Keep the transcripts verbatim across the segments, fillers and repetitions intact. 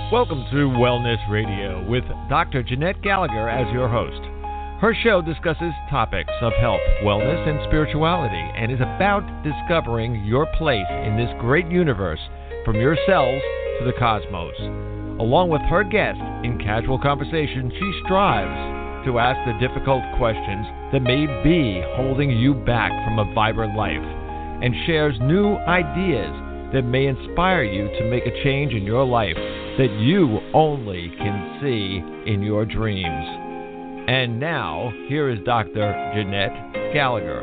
Welcome to Wellness Radio with Doctor Jeanette Gallagher as your host. Her show discusses topics of health, wellness, and spirituality, and is about discovering your place in this great universe from your cells to the cosmos. Along with her guests, in casual conversation, she strives to ask the difficult questions that may be holding you back from a vibrant life, and shares new ideas that may inspire you to make a change in your life that you only can see in your dreams. And now, here is Doctor Jeanette Gallagher.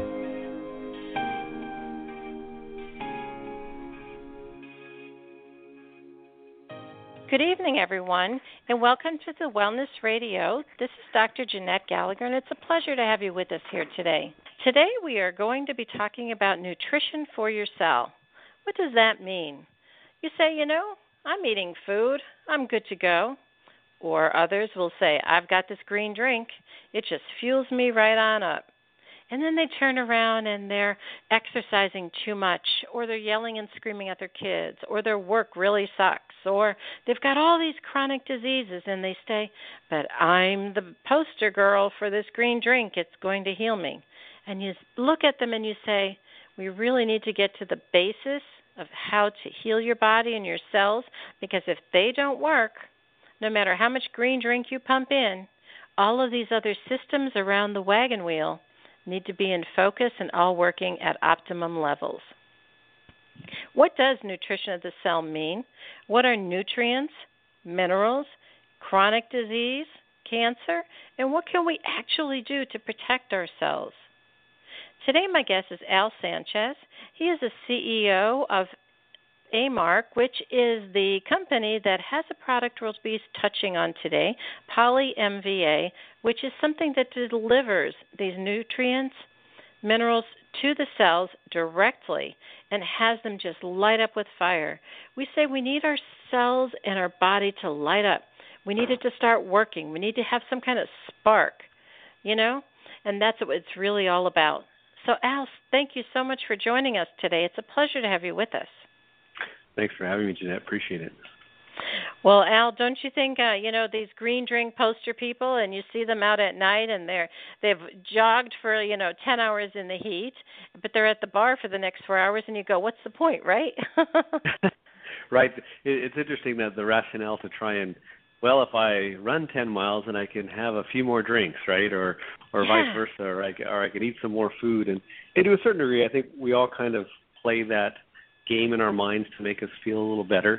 Good evening, everyone, and welcome to the Wellness Radio. This is Doctor Jeanette Gallagher, and it's a pleasure to have you with us here today. Today, we are going to be talking about nutrition for your cell. What does that mean? You say, you know, I'm eating food. I'm good to go. Or others will say, I've got this green drink. It just fuels me right on up. And then they turn around and they're exercising too much, or they're yelling and screaming at their kids, or their work really sucks, or they've got all these chronic diseases, and they say, but I'm the poster girl for this green drink. It's going to heal me. And you look at them and you say, we really need to get to the basis of how to heal your body and your cells, because if they don't work, no matter how much green drink you pump in, all of these other systems around the wagon wheel need to be in focus and all working at optimum levels. What does nutrition of the cell mean? What are nutrients, minerals, chronic disease, cancer, and what can we actually do to protect our cells? Today, my guest is Al Sanchez. He is the C E O of Amark, which is the company that has a product we'll be touching on today, PolyMVA, which is something that delivers these nutrients, minerals to the cells directly and has them just light up with fire. We say we need our cells and our body to light up. We need it to start working. We need to have some kind of spark, you know, and that's what it's really all about. So, Al, thank you so much for joining us today. It's a pleasure to have you with us. Thanks for having me, Jeanette. Appreciate it. Well, Al, don't you think, uh, you know, these green drink poster people, and you see them out at night, and they're, they've jogged for, you know, ten hours in the heat, but they're at the bar for the next four hours, and you go, what's the point, right? Right. It's interesting that the rationale to try and, well, if I run ten miles and I can have a few more drinks, right, or or yeah. vice versa, or I, or I can eat some more food. And, and to a certain degree, I think we all kind of play that game in our minds to make us feel a little better.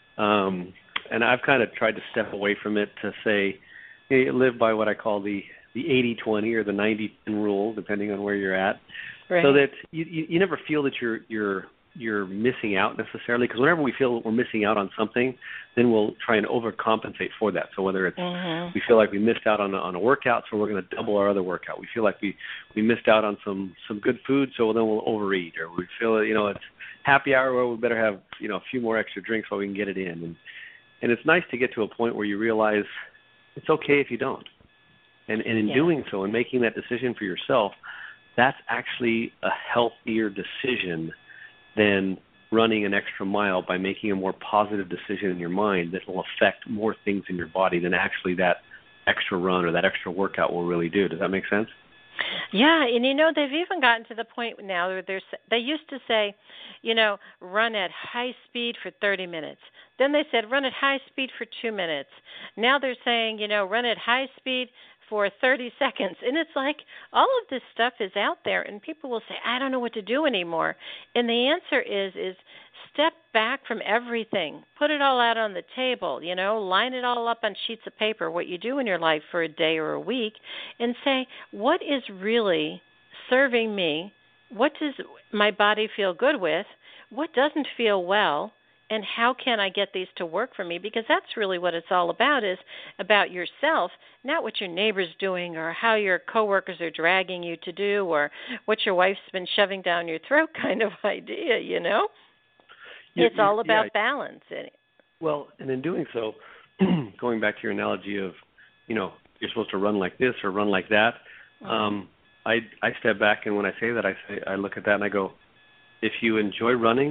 Um, and I've kind of tried to step away from it to say, you know, live by what I call the, the eighty twenty or the ninety ten rule, depending on where you're at, right. so that you, you, you never feel that you're you're you're missing out necessarily, because whenever we feel that we're missing out on something, then we'll try and overcompensate for that. So whether it's mm-hmm. we feel like we missed out on a, on a workout, so we're going to double our other workout. We feel like we, we missed out on some, some good food, so then we'll overeat. Or we feel, you know, it's happy hour where we better have, you know, a few more extra drinks so we can get it in. And and it's nice to get to a point where you realize it's okay if you don't. And, and in yeah. doing so and making that decision for yourself, that's actually a healthier decision than running an extra mile by making a more positive decision in your mind that will affect more things in your body than actually that extra run or that extra workout will really do. Does that make sense? Yeah, and you know, they've even gotten to the point now where they're, they used to say, you know, run at high speed for thirty minutes. Then they said run at high speed for two minutes. Now they're saying, you know, run at high speed for thirty seconds. And it's like all of this stuff is out there, and people will say, I don't know what to do anymore. And the answer is, is step back from everything. Put it all out on the table, you know, line it all up on sheets of paper, what you do in your life for a day or a week, and say, what is really serving me? What does my body feel good with? What doesn't feel well? And how can I get these to work for me? Because that's really what it's all about, is about yourself, not what your neighbor's doing or how your coworkers are dragging you to do or what your wife's been shoving down your throat kind of idea, you know? Yeah, it's all about yeah. balance. Well, and in doing so, going back to your analogy of, you know, you're supposed to run like this or run like that, mm-hmm. um, I I step back, and when I say that, I say I look at that and I go, if you enjoy running,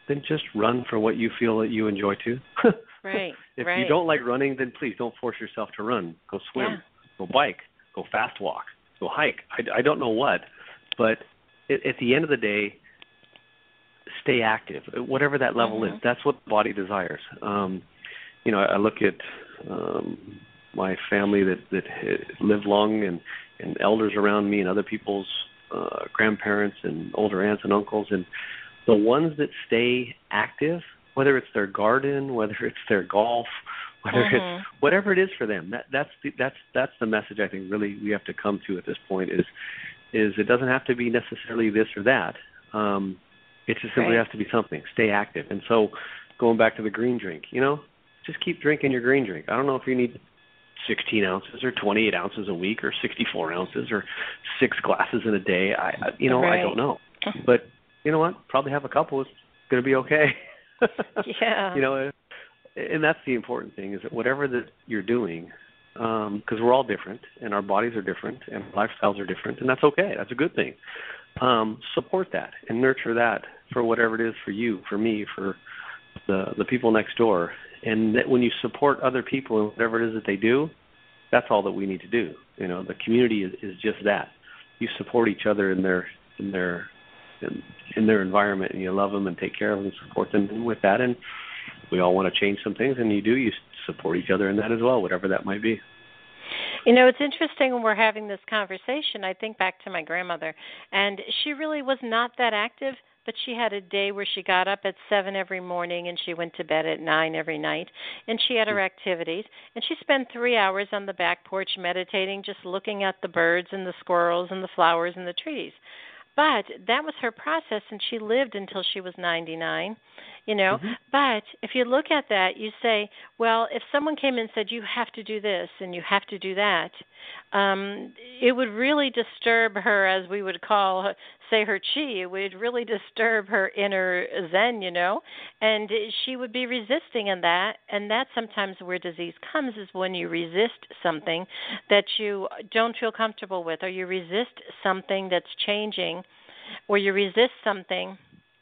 then just run for what you feel that you enjoy too. Right. If right. you don't like running, then please don't force yourself to run. Go swim, yeah. go bike, go fast walk, go hike. I, I don't know what, but at, at the end of the day, stay active, whatever that level mm-hmm. is. That's what the body desires. Um, you know, I look at um, my family that, that live long and, and elders around me and other people's uh, grandparents and older aunts and uncles, and the ones that stay active, whether it's their garden, whether it's their golf, whether mm-hmm. it's whatever it is for them, that, that's the, that's that's the message I think really we have to come to at this point is is it doesn't have to be necessarily this or that. Um, it just simply right. has to be something. Stay active. And so going back to the green drink, you know, just keep drinking your green drink. I don't know if you need sixteen ounces or twenty-eight ounces a week or sixty-four ounces or six glasses in a day. I, I you know, right. I don't know. But you know what? Probably have a couple. It's going to be okay. yeah. You know, and that's the important thing is that whatever that you're doing, because um, we're all different and our bodies are different and our lifestyles are different, and that's okay. That's a good thing. Um, support that and nurture that for whatever it is for you, for me, for the the people next door. And that when you support other people and whatever it is that they do, that's all that we need to do. You know, the community is, is just that. You support each other in their in their in, in their environment, and you love them and take care of them and support them with that. And we all want to change some things, and you do. You support each other in that as well, whatever that might be. You know, it's interesting when we're having this conversation. I think back to my grandmother, and she really was not that active, but she had a day where she got up at seven every morning and she went to bed at nine every night, and she had her activities, and she spent three hours on the back porch meditating, just looking at the birds and the squirrels and the flowers and the trees. But that was her process, and she lived until she was ninety-nine, you know. Mm-hmm. But if you look at that, you say, well, if someone came in and said, you have to do this and you have to do that, um, it would really disturb her, as we would call, her, say, her chi. It would really disturb her inner zen, you know, and she would be resisting in that. And that's sometimes where disease comes, is when you resist something that you don't feel comfortable with, or you resist something that's changing, or you resist something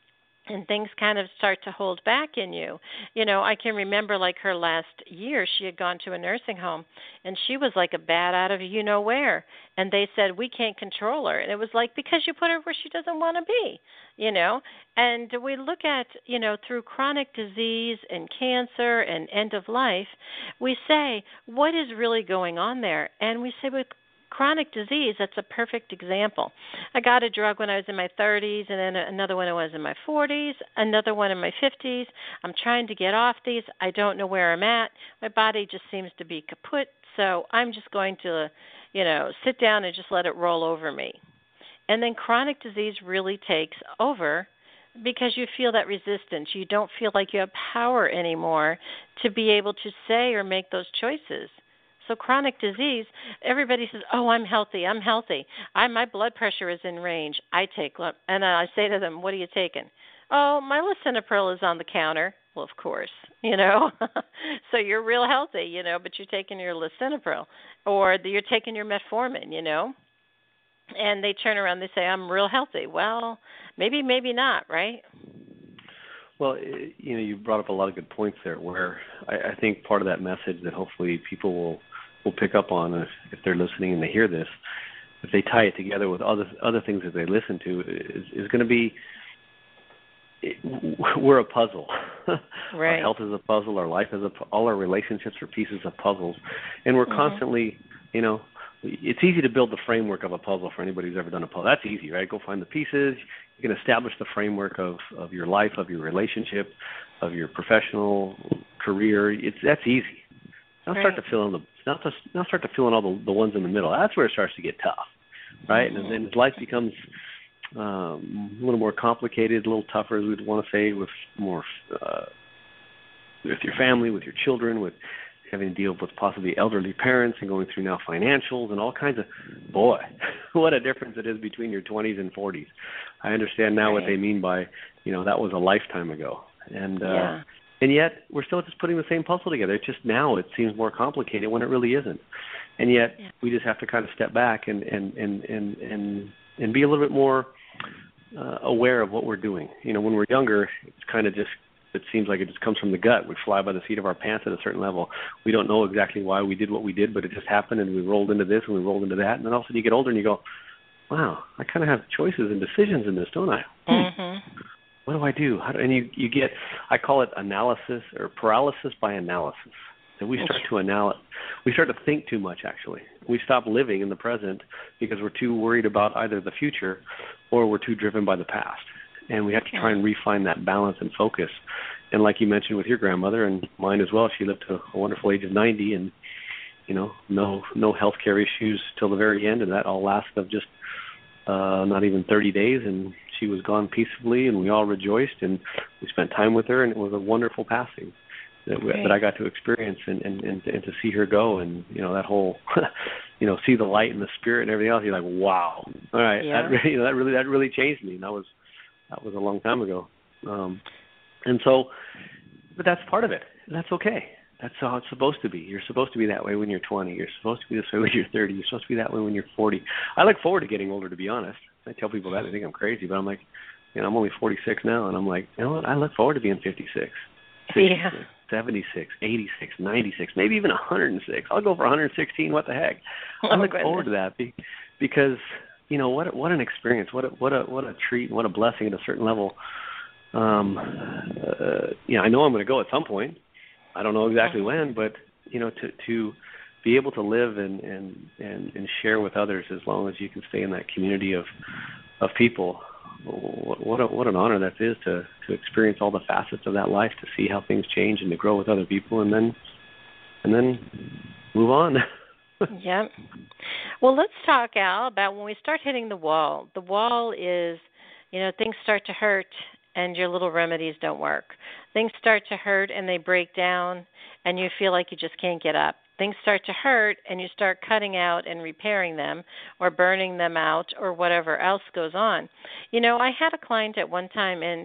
and things kind of start to hold back in you. You know, I can remember like her last year, she had gone to a nursing home, and she was like a bat out of you-know-where. And they said, we can't control her. And it was like, because you put her where she doesn't want to be, you know. And we look at, you know, through chronic disease and cancer and end of life, we say, what is really going on there? And we say, well, chronic disease, that's a perfect example. I got a drug when I was in my thirties, and then another one when I was in my forties, another one in my fifties. I'm trying to get off these. I don't know where I'm at. My body just seems to be kaput, so I'm just going to, you know, sit down and just let it roll over me. And then chronic disease really takes over because you feel that resistance. You don't feel like you have power anymore to be able to say or make those choices. So chronic disease, everybody says, oh, I'm healthy, I'm healthy. I, my blood pressure is in range. I take, and I say to them, what are you taking? Oh, my lisinopril is on the counter. Well, of course, you know. So you're real healthy, you know, but you're taking your lisinopril, or you're taking your metformin, you know. And they turn around, they say, I'm real healthy. Well, maybe, maybe not, right? Well, you know, you brought up a lot of good points there, where I, I think part of that message that hopefully people will will pick up on if, if they're listening and they hear this, if they tie it together with other other things that they listen to, is, is going to be, it, we're a puzzle. Right. Our health is a puzzle. Our life is a, all our relationships are pieces of puzzles, and we're mm-hmm. constantly, you know, it's easy to build the framework of a puzzle for anybody who's ever done a puzzle. That's easy, right? Go find the pieces. You can establish the framework of, of your life, of your relationship, of your professional career. It's that's easy. Now right. start to fill in the now, to, now start to fill in all the, the ones in the middle. That's where it starts to get tough, right? Mm-hmm. And then as life becomes um, a little more complicated, a little tougher, as we'd want to say, with more uh, with your family, with your children, with having to deal with possibly elderly parents and going through now financials and all kinds of, boy, what a difference it is between your twenties and forties. I understand now right. what they mean by, you know, that was a lifetime ago. And uh, yeah. and yet we're still just putting the same puzzle together. It's just now it seems more complicated when it really isn't. And yet yeah. we just have to kind of step back and, and, and, and, and, and be a little bit more uh, aware of what we're doing. You know, when we're younger, it's kind of just, it seems like it just comes from the gut. We fly by the seat of our pants at a certain level. We don't know exactly why we did what we did, but it just happened, and we rolled into this and we rolled into that. And then all of a sudden you get older and you go, wow, I kind of have choices and decisions in this, don't I? Mm-hmm. What do I do? How do and you, you get, I call it analysis or paralysis by analysis. That we start to anal- we start to think too much, actually. We stop living in the present because we're too worried about either the future or we're too driven by the past. And we have to try and refine that balance and focus. And like you mentioned with your grandmother and mine as well, she lived to a wonderful age of ninety, and you know, no no health care issues till the very end, and that all lasted of just uh, not even thirty days, and she was gone peacefully, and we all rejoiced, and we spent time with her, and it was a wonderful passing that, we, that I got to experience and, and, and, and to see her go, and you know that whole, you know, see the light and the spirit and everything else. You're like, wow, all right, yeah. that really, you know, that really that really changed me. And that was that was a long time ago, um, and so, but that's part of it. And that's okay. That's how it's supposed to be. You're supposed to be that way when you're twenty. You're supposed to be this way when you're thirty. You're supposed to be that way when you're forty. I look forward to getting older, to be honest. I tell people that. They think I'm crazy, but I'm like, you know, I'm only forty-six now, and I'm like, you know what? I look forward to being fifty-six, sixty-six, yeah. seventy-six, eighty-six, ninety-six, maybe even one hundred six. I'll go for one hundred sixteen. What the heck? Oh, I look goodness. forward to that because, you know, what what an experience. What a, what a what a treat. What a blessing at a certain level. Um, uh, you know, I know I'm going to go at some point. I don't know exactly when, but you know, to to be able to live and, and, and, and share with others as long as you can stay in that community of of people. What what, a, what an honor that is to, to experience all the facets of that life, to see how things change, and to grow with other people, and then and then move on. Yep. Well, let's talk, Al, about when we start hitting the wall. The wall is, you know, things start to hurt, and your little remedies don't work. Things start to hurt and they break down and you feel like you just can't get up. Things start to hurt and you start cutting out and repairing them or burning them out or whatever else goes on. You know, I had a client at one time, and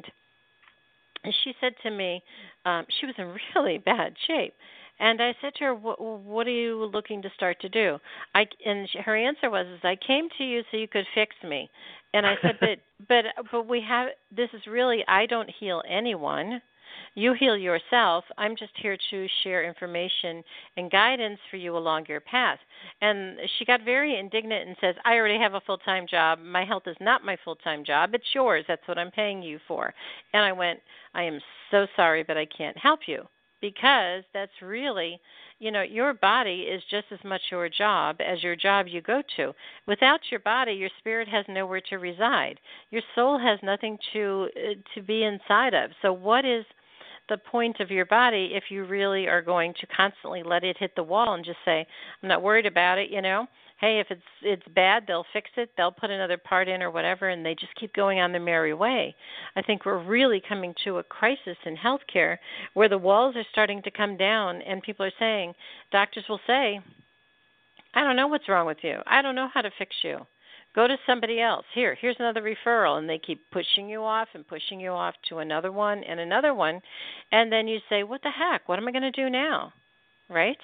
she said to me, um, she was in really bad shape. And I said to her, what, what are you looking to start to do? I, and she, her answer was, is I came to you so you could fix me. And I said, but, but, but we have, this is really, I don't heal anyone. You heal yourself. I'm just here to share information and guidance for you along your path. And she got very indignant and says, I already have a full-time job. My health is not my full-time job. It's yours. That's what I'm paying you for. And I went, I am so sorry, but I can't help you. Because that's really, you know, your body is just as much your job as your job you go to. Without your body, your spirit has nowhere to reside. Your soul has nothing to uh, to be inside of. So what is the point of your body if you really are going to constantly let it hit the wall and just say, I'm not worried about it, you know? Hey, if it's it's bad, they'll fix it. They'll put another part in or whatever, and they just keep going on their merry way. I think we're really coming to a crisis in healthcare where the walls are starting to come down, and people are saying, doctors will say, I don't know what's wrong with you. I don't know how to fix you. Go to somebody else. Here, here's another referral, and they keep pushing you off and pushing you off to another one and another one, and then you say, what the heck? What am I going to do now? Right?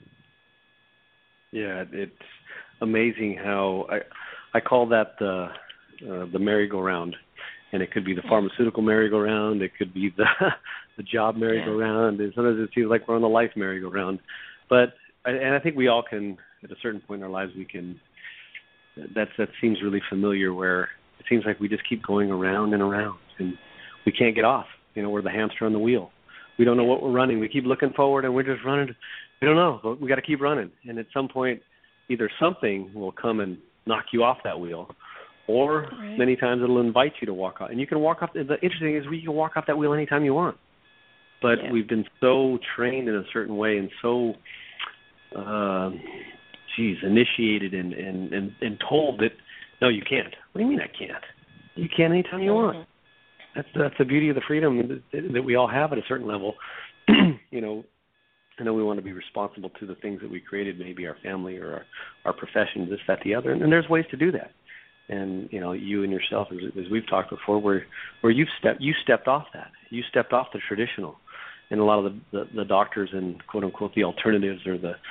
Yeah, it's amazing how I I call that the uh, the merry-go-round, and it could be the pharmaceutical merry-go-round, it could be the the job merry-go-round, and sometimes it seems like we're on the life merry-go-round. But and I think we all can, at a certain point in our lives, we can. That's that seems really familiar, where it seems like we just keep going around and around, and we can't get off. You know, we're the hamster on the wheel. We don't know what we're running. We keep looking forward, and we're just running. We don't know, but we got to keep running. And at some point, either something will come and knock you off that wheel, or right. many times it'll invite you to walk off. And you can walk off. The interesting thing is we can walk off that wheel anytime you want. But yeah. we've been so trained in a certain way and so, uh, geez, initiated and, and, and, and told that, no, you can't. What do you mean I can't? You can anytime you mm-hmm. want. That's that's the beauty of the freedom that, that we all have at a certain level. You know, I know we want to be responsible to the things that we created, maybe our family or our, our profession, this, that, the other, and, and there's ways to do that. And you know, you and yourself, as, as we've talked before, where where you've stepped, you stepped off that, you stepped off the traditional, and a lot of the, the, the doctors and quote unquote the alternatives or the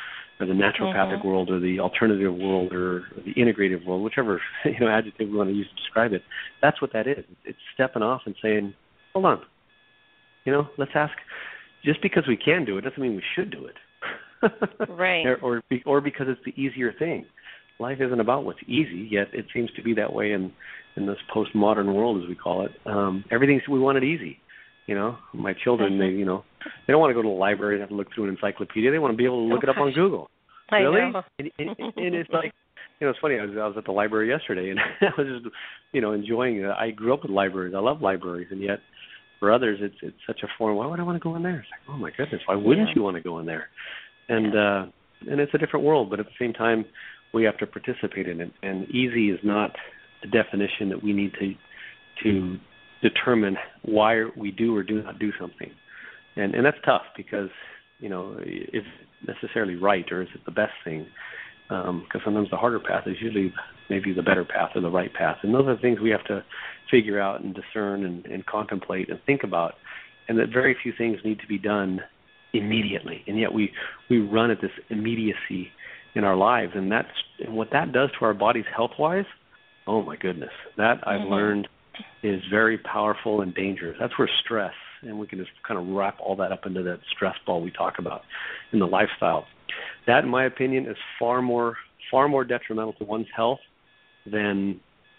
or the naturopathic mm-hmm. world, or the alternative world, or, or the integrative world, whichever you know adjective we want to use to describe it. That's what that is. It's stepping off and saying, hold on, you know, let's ask. Just because we can do it doesn't mean we should do it. Right. or, or or because it's the easier thing. Life isn't about what's easy, yet it seems to be that way in, in this postmodern world, as we call it. Um, everything we want it easy. You know, my children, they you know, they don't want to go to the library and have to look through an encyclopedia. They want to be able to look oh, it up gosh. on Google. I really? know. And, and, and it's like, you know, it's funny. I was I was at the library yesterday, and I was just, you know, enjoying it. I grew up with libraries. I love libraries, and yet for others, it's it's such a form. Why would I want to go in there? It's like, oh my goodness, why wouldn't yeah. you want to go in there? And yeah. uh, and it's a different world, but at the same time, we have to participate in it. And easy is not the definition that we need to to determine why we do or do not do something. And and that's tough because, you know, is it necessarily right, or is it the best thing? Because um, sometimes the harder path is usually maybe the better path or the right path. And those are things we have to figure out and discern and, and contemplate and think about. And that very few things need to be done immediately. And yet we, we run at this immediacy in our lives. And that's and what that does to our bodies health-wise, oh my goodness, that I've mm-hmm. learned is very powerful and dangerous. That's where stress, and we can just kind of wrap all that up into that stress ball we talk about in the lifestyle. That, in my opinion, is far more far more detrimental to one's health than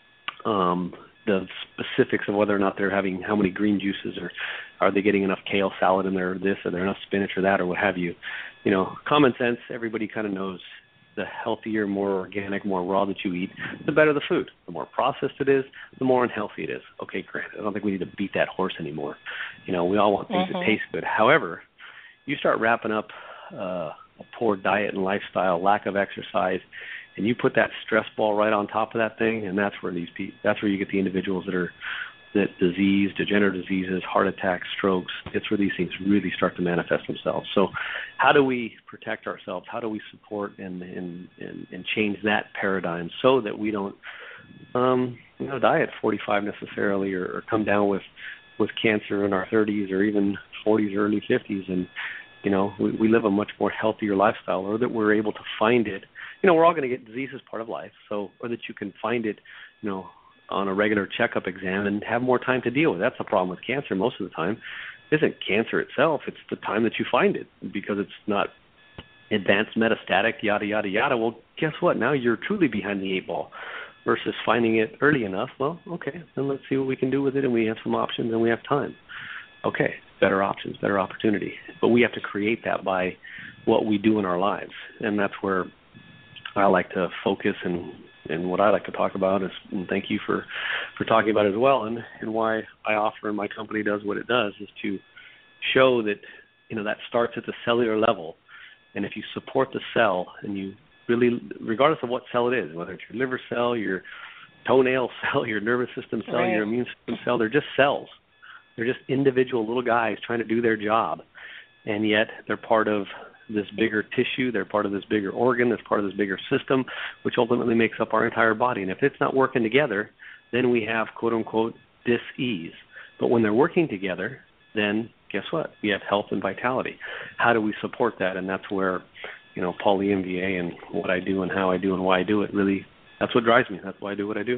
um, the specifics of whether or not they're having how many green juices, or are they getting enough kale salad in there, or this, or there enough spinach or that, or what have you. You know, common sense, everybody kind of knows the healthier, more organic, more raw that you eat, the better the food. The more processed it is, the more unhealthy it is. Okay, great. I don't think we need to beat that horse anymore. You know, we all want things mm-hmm. that taste good. However, you start wrapping up uh, a poor diet and lifestyle, lack of exercise, and you put that stress ball right on top of that thing, and that's where these people, that's where you get the individuals that are that disease, degenerative diseases, heart attacks, strokes. It's where these things really start to manifest themselves. So how do we protect ourselves? How do we support and and, and, and change that paradigm so that we don't um, you know, die at forty-five necessarily, or, or come down with, with cancer in our thirties or even forties or early fifties, and you know, we, we live a much more healthier lifestyle, or that we're able to find it. You know, we're all going to get disease as part of life, so or that you can find it, you know, on a regular checkup exam and have more time to deal with. That's the problem with cancer most of the time. It isn't cancer itself, it's the time that you find it, because it's not advanced metastatic, yada, yada, yada. Well, guess what? Now you're truly behind the eight ball versus finding it early enough. Well, okay, then let's see what we can do with it, and we have some options and we have time. Okay, better options, better opportunity. But we have to create that by what we do in our lives, and that's where I like to focus, and and what I like to talk about is, and thank you for, for talking about it as well, and, and why I offer and my company does what it does, is to show that, you know, that starts at the cellular level. And if you support the cell, and you really, regardless of what cell it is, whether it's your liver cell, your toenail cell, your nervous system cell, right. your immune system cell, they're just cells. They're just individual little guys trying to do their job. And yet they're part of this bigger tissue, they're part of this bigger organ, that's part of this bigger system, which ultimately makes up our entire body. And if it's not working together, then we have, quote-unquote, dis-ease. But when they're working together, then guess what? We have health and vitality. How do we support that? And that's where, you know, Paul E M V A and what I do and how I do and why I do it, really, that's what drives me. That's why I do what I do.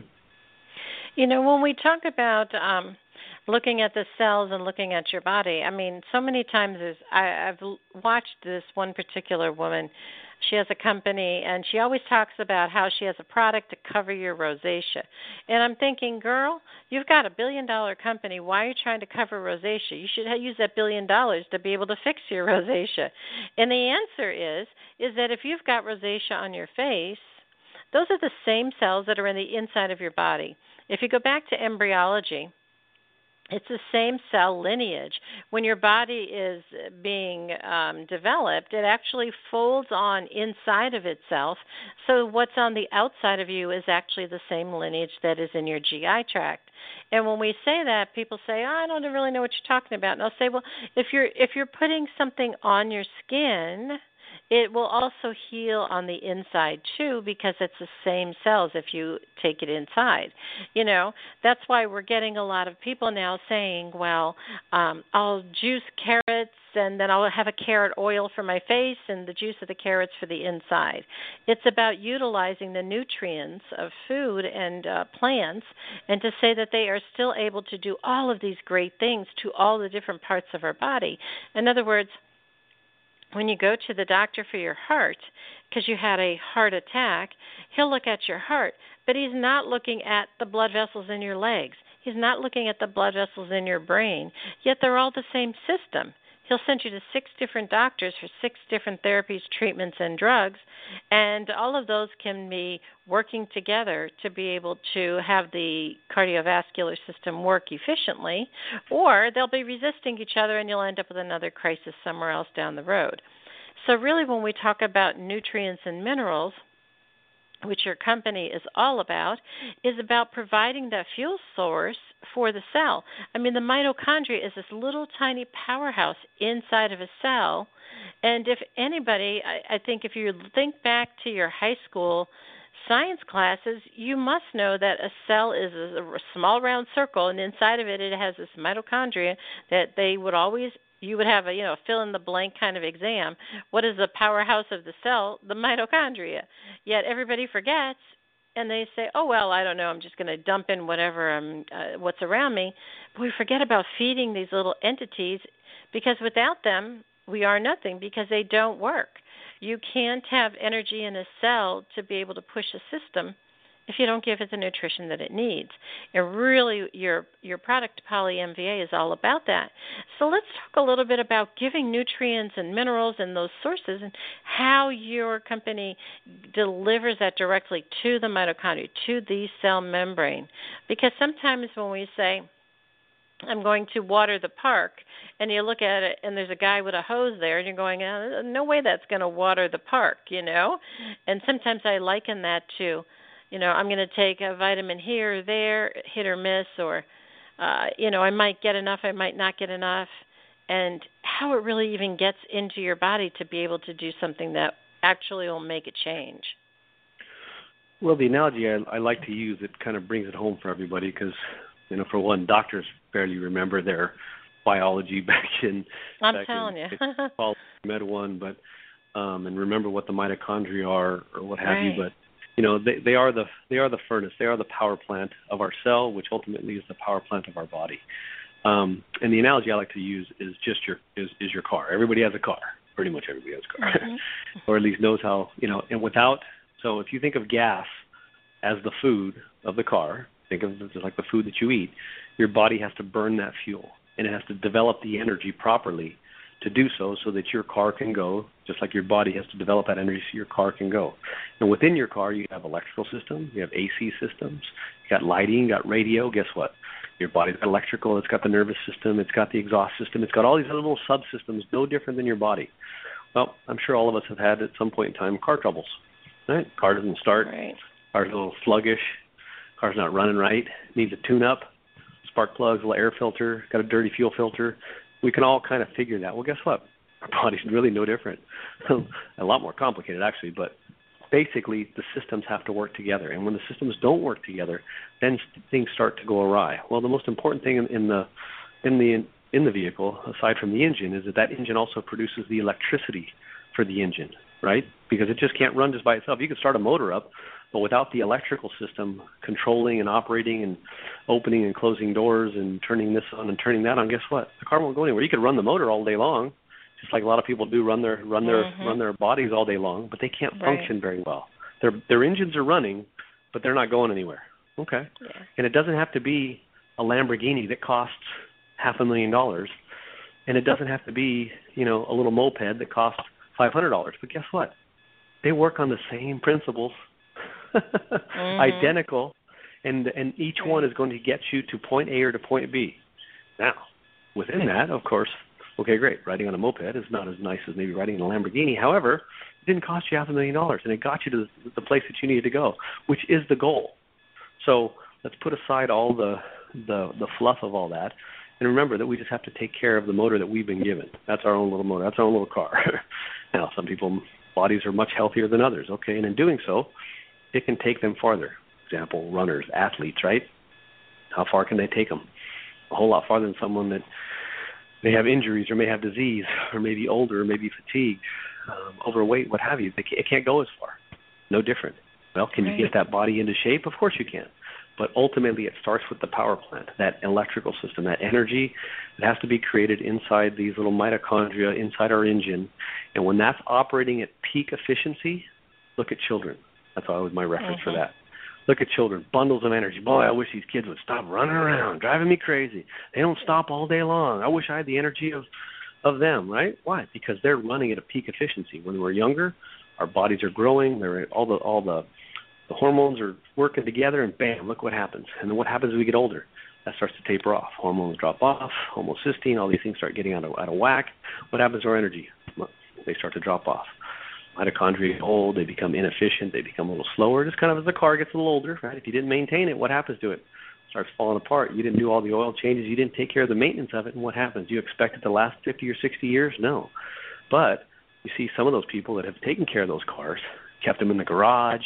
You know, when we talk about um, looking at the cells and looking at your body, I mean, so many times there's, I, I've watched this one particular woman. She has a company, and she always talks about how she has a product to cover your rosacea. And I'm thinking, girl, you've got a billion-dollar company. Why are you trying to cover rosacea? You should use that billion dollars to be able to fix your rosacea. And the answer is, is that if you've got rosacea on your face, those are the same cells that are in the inside of your body. If you go back to embryology, it's the same cell lineage. When your body is being um, developed, it actually folds on inside of itself. So what's on the outside of you is actually the same lineage that is in your G I tract. And when we say that, people say, oh, I don't really know what you're talking about. And I'll say, well, if you're if you're putting something on your skin, it will also heal on the inside too, because it's the same cells if you take it inside. You know, that's why we're getting a lot of people now saying, well, um, I'll juice carrots and then I'll have a carrot oil for my face and the juice of the carrots for the inside. It's about utilizing the nutrients of food and uh, plants, and to say that they are still able to do all of these great things to all the different parts of our body. In other words, when you go to the doctor for your heart, because you had a heart attack, he'll look at your heart, but he's not looking at the blood vessels in your legs. He's not looking at the blood vessels in your brain, yet they're all the same system. He'll send you to six different doctors for six different therapies, treatments, and drugs, and all of those can be working together to be able to have the cardiovascular system work efficiently, or they'll be resisting each other and you'll end up with another crisis somewhere else down the road. So really, when we talk about nutrients and minerals, which your company is all about, is about providing that fuel source for the cell. I mean, the mitochondria is this little tiny powerhouse inside of a cell. And if anybody, I, I think if you think back to your high school science classes, you must know that a cell is a, a small round circle, and inside of it, it has this mitochondria that they would always you would have a, you know, fill in the blank kind of exam. What is the powerhouse of the cell? The mitochondria. Yet everybody forgets, and they say, oh, well, I don't know, I'm just going to dump in whatever, um, uh, what's around me. But we forget about feeding these little entities, because without them, we are nothing, because they don't work. You can't have energy in a cell to be able to push a system if you don't give it the nutrition that it needs. And really, your your product, Poly M V A, is all about that. So let's talk a little bit about giving nutrients and minerals and those sources, and how your company delivers that directly to the mitochondria, to the cell membrane. Because sometimes when we say, I'm going to water the park, and you look at it, and there's a guy with a hose there, and you're going, oh, no way that's going to water the park, you know? And sometimes I liken that to, you know, I'm going to take a vitamin here or there, hit or miss, or, uh, you know, I might get enough, I might not get enough, and how it really even gets into your body to be able to do something that actually will make a change. Well, the analogy I, I like to use, it kind of brings it home for everybody, because, you know, for one, doctors barely remember their biology back in I'm back telling in, you. in Med one, but um, and remember what the mitochondria are or what have right. you. But you know, they, they are the they are the furnace, they are the power plant of our cell, which ultimately is the power plant of our body. Um, and the analogy I like to use is just your is, is your car. Everybody has a car. Pretty much everybody has a car, mm-hmm. or at least knows how. You know, and without so if you think of gas as the food of the car, think of it like the food that you eat. Your body has to burn that fuel, and it has to develop the energy properly to do so, so that your car can go, just like your body has to develop that energy so your car can go. And within your car, you have electrical systems, you have A C systems, you got lighting, you got radio. Guess what? Your body's got electrical, it's got the nervous system, it's got the exhaust system, it's got all these other little subsystems, no different than your body. Well, I'm sure all of us have had at some point in time car troubles, right? Car doesn't start, right. Car's a little sluggish, car's not running right, needs a tune-up, spark plugs, a little air filter, got a dirty fuel filter. We can all kind of figure that. Well, guess what? Our body's really no different. A lot more complicated, actually, but basically the systems have to work together. And when the systems don't work together, then things start to go awry. Well, the most important thing in, in the in the in the vehicle, aside from the engine, is that that engine also produces the electricity for the engine, right? Because it just can't run just by itself. You can start a motor up, but without the electrical system controlling and operating and opening and closing doors and turning this on and turning that on, guess what? The car won't go anywhere. You could run the motor all day long, just like a lot of people do run their run their mm-hmm. run their bodies all day long, but they can't right. function very well. Their their engines are running, but they're not going anywhere. Okay. Yeah. And it doesn't have to be a Lamborghini that costs half a million dollars, and it doesn't have to be, you know, a little moped that costs five hundred dollars. But guess what? They work on the same principles. mm-hmm. Identical, and and each one is going to get you to point A or to point B. Now, within that, of course, okay, great. Riding on a moped is not as nice as maybe riding in a Lamborghini. However, it didn't cost you half a million dollars, and it got you to the place that you needed to go, which is the goal. So let's put aside all the the, the fluff of all that, and remember that we just have to take care of the motor that we've been given. That's our own little motor. That's our own little car. Now, some people's bodies are much healthier than others, okay, and in doing so, it can take them farther. Example, runners, athletes, right? How far can they take them? A whole lot farther than someone that may have injuries or may have disease or may be older or may be fatigued, um, overweight, what have you. They can't, it can't go as far. No different. Well, can right. you get that body into shape? Of course you can. But ultimately it starts with the power plant, that electrical system, that energy that has to be created inside these little mitochondria, inside our engine. And when that's operating at peak efficiency, look at children. That's always my reference mm-hmm. for that. Look at children, bundles of energy. Boy, I wish these kids would stop running around, driving me crazy. They don't stop all day long. I wish I had the energy of, of them, right? Why? Because they're running at a peak efficiency. When we're younger, our bodies are growing. They're all the all the, the hormones are working together, and bam, look what happens. And then what happens as we get older? That starts to taper off. Hormones drop off, homocysteine, all these things start getting out of, out of whack. What happens to our energy? They start to drop off. Mitochondria get old, they become inefficient, they become a little slower, just kind of as the car gets a little older, right? If you didn't maintain it, what happens to it? It starts falling apart. You didn't do all the oil changes, you didn't take care of the maintenance of it, and what happens? Do you expect it to last fifty or sixty years? No. But you see some of those people that have taken care of those cars, kept them in the garage,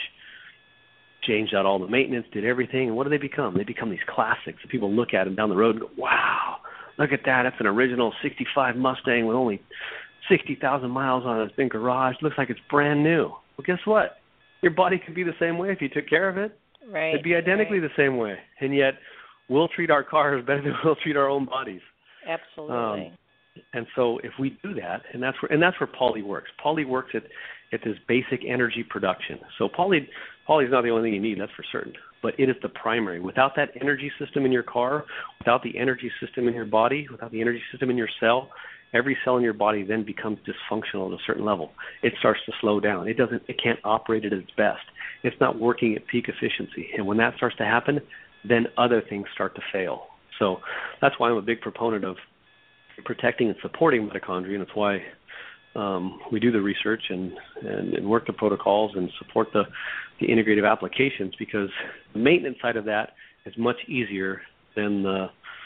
changed out all the maintenance, did everything, and what do they become? They become these classics. People look at them down the road and go, wow, look at that, that's an original sixty-five Mustang with only sixty thousand miles on it. It's been garaged. Looks like it's brand new. Well, guess what? Your body could be the same way if you took care of it. Right. It'd be identically right. the same way. And yet, we'll treat our cars better than we'll treat our own bodies. Absolutely. Um, and so if we do that, and that's where and that's where Poly works. Poly works at, at this basic energy production. So Poly Poly is not the only thing you need, that's for certain. But it is the primary. Without that energy system in your car, without the energy system in your body, without the energy system in your cell, every cell in your body then becomes dysfunctional at a certain level. It starts to slow down. It doesn't. It can't operate at its best. It's not working at peak efficiency. And when that starts to happen, then other things start to fail. So that's why I'm a big proponent of protecting and supporting mitochondria, and it's why um, we do the research and, and, and work the protocols and support the, the integrative applications, because the maintenance side of that is much easier than the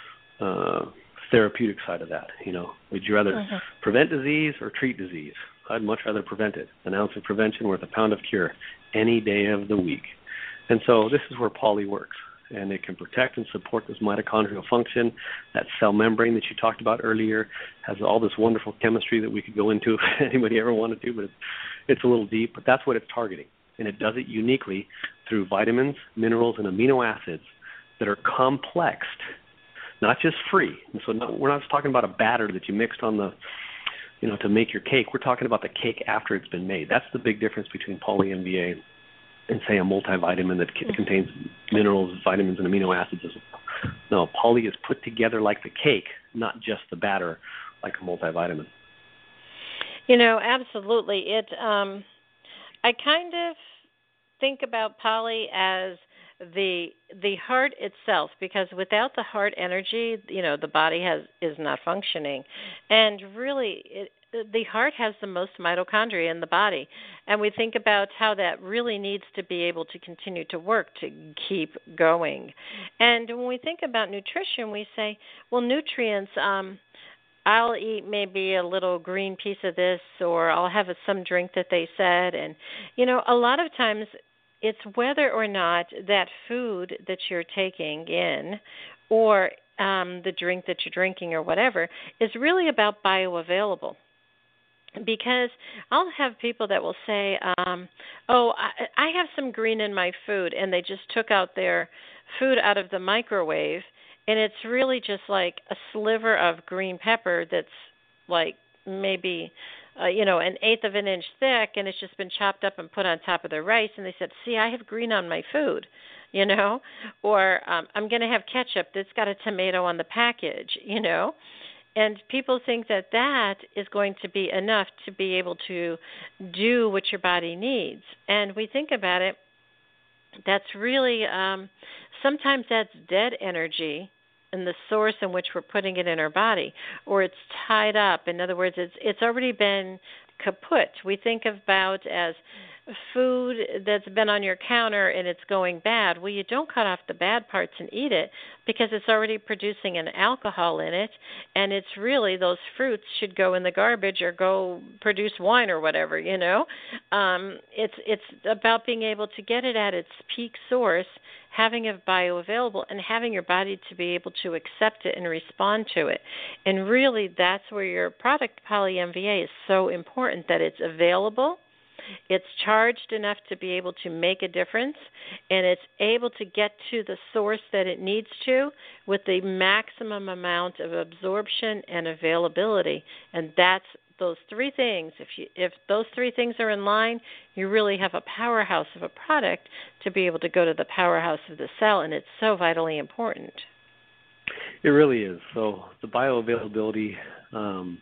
uh, therapeutic side of that. You know, would you rather mm-hmm. prevent disease or treat disease? I'd much rather prevent it. An ounce of prevention worth a pound of cure any day of the week. And so this is where Poly works, and it can protect and support this mitochondrial function. That cell membrane that you talked about earlier has all this wonderful chemistry that we could go into if anybody ever wanted to, but it's, it's a little deep. But that's what it's targeting, and it does it uniquely through vitamins, minerals, and amino acids that are complexed, not just free. And so no, we're not just talking about a batter that you mixed on the, you know, to make your cake. We're talking about the cake after it's been made. That's the big difference between Poly N V A and, say, a multivitamin that c- contains minerals, vitamins, and amino acids as well. No, Poly is put together like the cake, not just the batter like a multivitamin. You know, absolutely. It. Um, I kind of think about Poly as the the heart itself, because without the heart energy, you know, the body has is not functioning. And really, it, the heart has the most mitochondria in the body, and we think about how that really needs to be able to continue to work to keep going. And when we think about nutrition, we say, well, nutrients, um, I'll eat maybe a little green piece of this, or I'll have a, some drink that they said. And, you know, a lot of times it's whether or not that food that you're taking in, or um, the drink that you're drinking or whatever, is really about bioavailable. Because I'll have people that will say, um, oh, I, I have some green in my food, and they just took out their food out of the microwave, and it's really just like a sliver of green pepper that's like maybe, uh, you know, an eighth of an inch thick, and it's just been chopped up and put on top of their rice, and they said, see, I have green on my food, you know, or um, I'm going to have ketchup that's got a tomato on the package, you know. And people think that that is going to be enough to be able to do what your body needs. And we think about it, that's really, um, sometimes that's dead energy in the source in which we're putting it in our body, or it's tied up. In other words, it's it's already been kaput. We think about as food that's been on your counter and it's going bad, well, you don't cut off the bad parts and eat it because it's already producing an alcohol in it, and it's really, those fruits should go in the garbage or go produce wine or whatever, you know. Um, it's it's about being able to get it at its peak source, having it bioavailable, and having your body to be able to accept it and respond to it. And really, that's where your product, Poly M V A, is so important, that it's available, it's charged enough to be able to make a difference, and it's able to get to the source that it needs to with the maximum amount of absorption and availability. And that's those three things. If you, if those three things are in line, you really have a powerhouse of a product to be able to go to the powerhouse of the cell, and it's so vitally important. It really is. So the bioavailability um,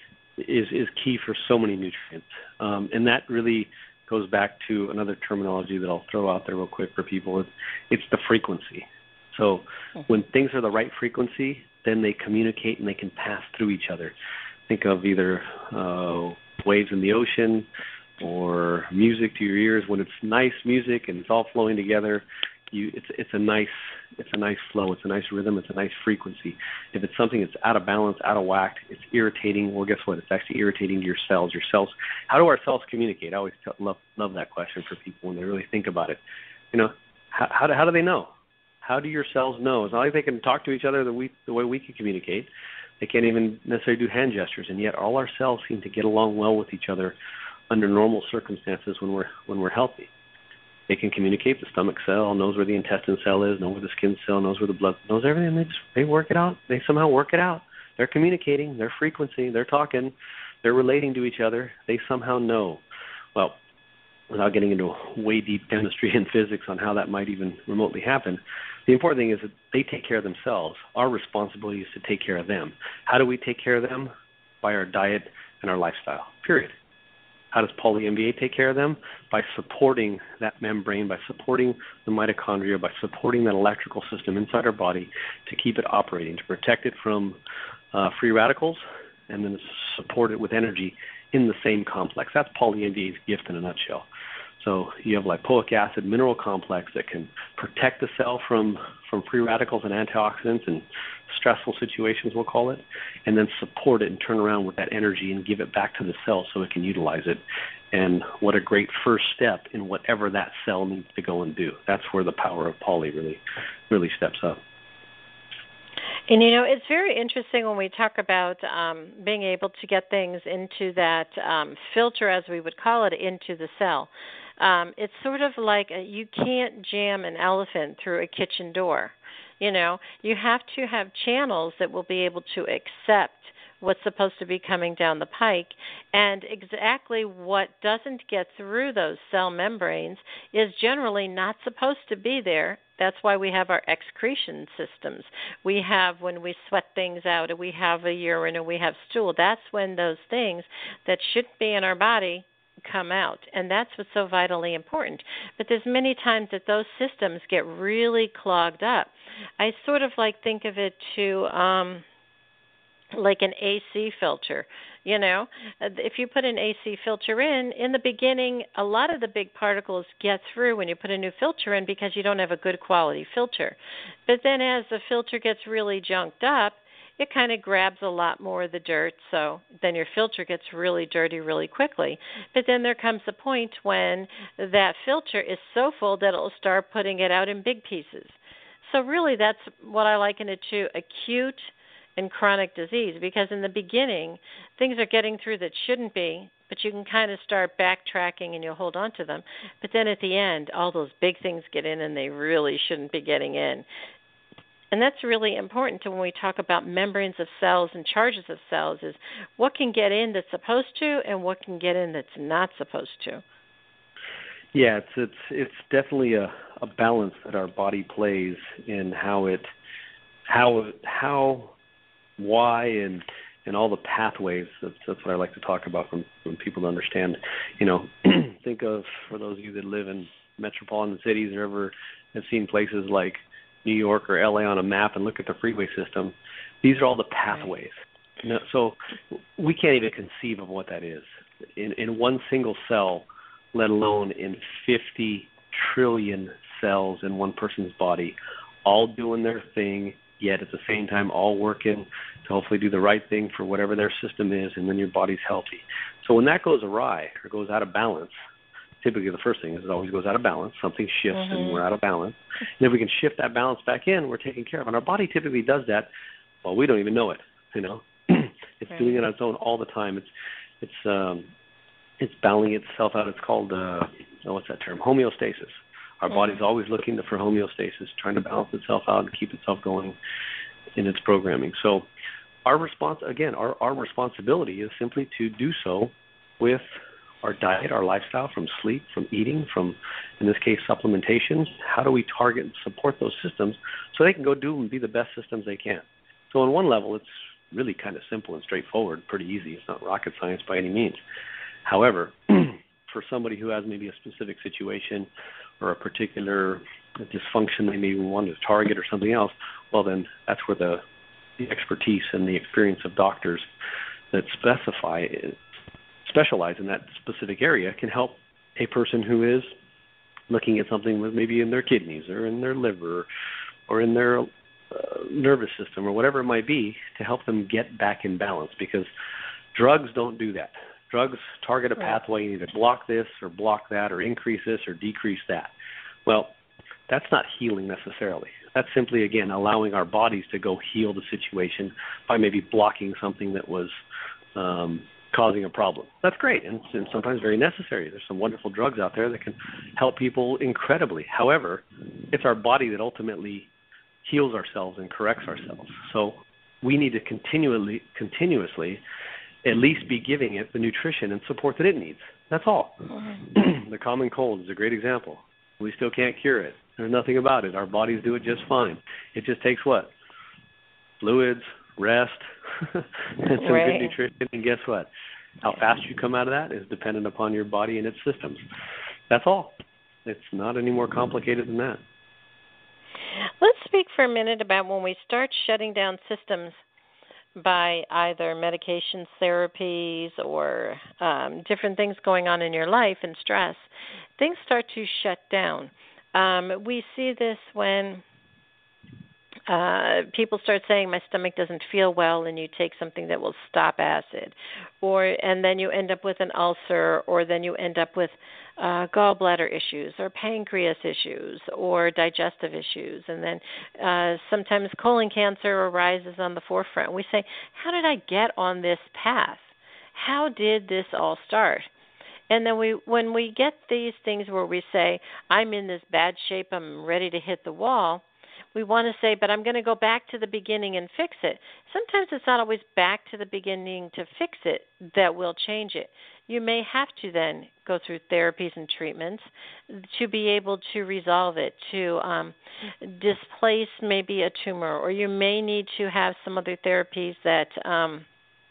is is key for so many nutrients, um, and that really goes back to another terminology that I'll throw out there real quick for people. It's, it's the frequency. So when things are the right frequency, then they communicate and they can pass through each other. Think of either uh, waves in the ocean or music to your ears. When it's nice music and it's all flowing together, you it's it's a nice it's a nice flow, it's a nice rhythm, it's a nice frequency. If it's something that's out of balance, out of whack, it's irritating. Well, guess what? It's actually irritating to your cells. Your cells. How do our cells communicate? I always tell, love love that question for people when they really think about it. You know, how how do, how do they know? How do your cells know? It's not like they can talk to each other the, we, the way we can communicate. They can't even necessarily do hand gestures, and yet all our cells seem to get along well with each other under normal circumstances when we're when we're healthy. They can communicate. The stomach cell knows where the intestine cell is, knows where the skin cell, knows where the blood, knows everything. They just, they work it out. They somehow work it out. They're communicating. They're frequency. They're talking. They're relating to each other. They somehow know. Well, without getting into way deep chemistry and physics on how that might even remotely happen, the important thing is that they take care of themselves. Our responsibility is to take care of them. How do we take care of them? By our diet and our lifestyle, period. How does Poly M V A take care of them? By supporting that membrane, by supporting the mitochondria, by supporting that electrical system inside our body to keep it operating, to protect it from uh, free radicals, and then support it with energy in the same complex. That's Poly M V A's gift in a nutshell. So you have lipoic acid mineral complex that can protect the cell from, from free radicals and antioxidants and stressful situations, we'll call it, and then support it and turn around with that energy and give it back to the cell so it can utilize it. And what a great first step in whatever that cell needs to go and do. That's where the power of Poly really, really steps up. And, you know, it's very interesting when we talk about um, being able to get things into that um, filter, as we would call it, into the cell. Um, it's sort of like a, you can't jam an elephant through a kitchen door. You know, you have to have channels that will be able to accept what's supposed to be coming down the pike, and exactly what doesn't get through those cell membranes is generally not supposed to be there. That's why we have our excretion systems. We have, when we sweat things out, or we have a urine, or we have stool, that's when those things that shouldn't be in our body come out, and that's what's so vitally important. But there's many times that those systems get really clogged up. I sort of like think of it to um, like an A C filter. You know, if you put an A C filter in, in the beginning, a lot of the big particles get through when you put a new filter in because you don't have a good quality filter. But then as the filter gets really junked up, it kind of grabs a lot more of the dirt, so then your filter gets really dirty really quickly. But then there comes a point when that filter is so full that it will start putting it out in big pieces. So really that's what I liken it to, acute and chronic disease, because in the beginning, things are getting through that shouldn't be, but you can kind of start backtracking and you'll hold on to them. But then at the end, all those big things get in and they really shouldn't be getting in. And that's really important to when we talk about membranes of cells and charges of cells, is what can get in that's supposed to and what can get in that's not supposed to. Yeah, it's it's it's definitely a, a balance that our body plays in how it how how why and and all the pathways. That's, that's what I like to talk about from, from people to understand. You know, think of, for those of you that live in metropolitan cities or ever have seen places like New York or L A on a map and look at the freeway system, these are all the pathways. You know, so we can't even conceive of what that is. In, in one single cell, let alone in fifty trillion cells in one person's body, all doing their thing, yet at the same time all working to hopefully do the right thing for whatever their system is, and then your body's healthy. So when that goes awry or goes out of balance, typically the first thing is it always goes out of balance. Something shifts mm-hmm. and we're out of balance. And if we can shift that balance back in, we're taken care of. And our body typically does that, well, we don't even know it, you know. It's right. doing it on its own all the time. It's it's um, it's balancing itself out. It's called, uh, oh, what's that term? Homeostasis. Our mm-hmm. body's always looking for homeostasis, trying to balance itself out and keep itself going in its programming. So our response, again, our, our responsibility is simply to do so with our diet, our lifestyle, from sleep, from eating, from, in this case, supplementation. How do we target and support those systems so they can go do and be the best systems they can? So on one level, it's really kind of simple and straightforward, pretty easy. It's not rocket science by any means. However, for somebody who has maybe a specific situation or a particular dysfunction they may want to target or something else, well, then that's where the, the expertise and the experience of doctors that specify, specialize in that specific area can help a person who is looking at something with maybe in their kidneys or in their liver or in their Uh, nervous system or whatever it might be to help them get back in balance, because drugs don't do that. Drugs target a pathway and either block this or block that or increase this or decrease that. Well, that's not healing necessarily. That's simply, again, allowing our bodies to go heal the situation by maybe blocking something that was um, causing a problem. That's great and, and sometimes very necessary. There's some wonderful drugs out there that can help people incredibly. However, it's our body that ultimately heals ourselves and corrects ourselves. So we need to continually, continuously at least be giving it the nutrition and support that it needs. That's all. Mm-hmm. The common cold is a great example. We still can't cure it. There's nothing about it. Our bodies do it just fine. It just takes what? Fluids, rest, and some right. good nutrition. And guess what? How fast you come out of that is dependent upon your body and its systems. That's all. It's not any more complicated than that. Let's speak for a minute about when we start shutting down systems by either medications, therapies, or um, different things going on in your life and stress. Things start to shut down. Um, we see this when uh, people start saying, my stomach doesn't feel well, and you take something that will stop acid. or And then you end up with an ulcer, or then you end up with uh, gallbladder issues or pancreas issues or digestive issues. And then uh, sometimes colon cancer arises on the forefront. We say, how did I get on this path? How did this all start? And then we, when we get these things where we say, I'm in this bad shape, I'm ready to hit the wall, we want to say, but I'm going to go back to the beginning and fix it. Sometimes it's not always back to the beginning to fix it that will change it. You may have to then go through therapies and treatments to be able to resolve it, to um, displace maybe a tumor, or you may need to have some other therapies that um,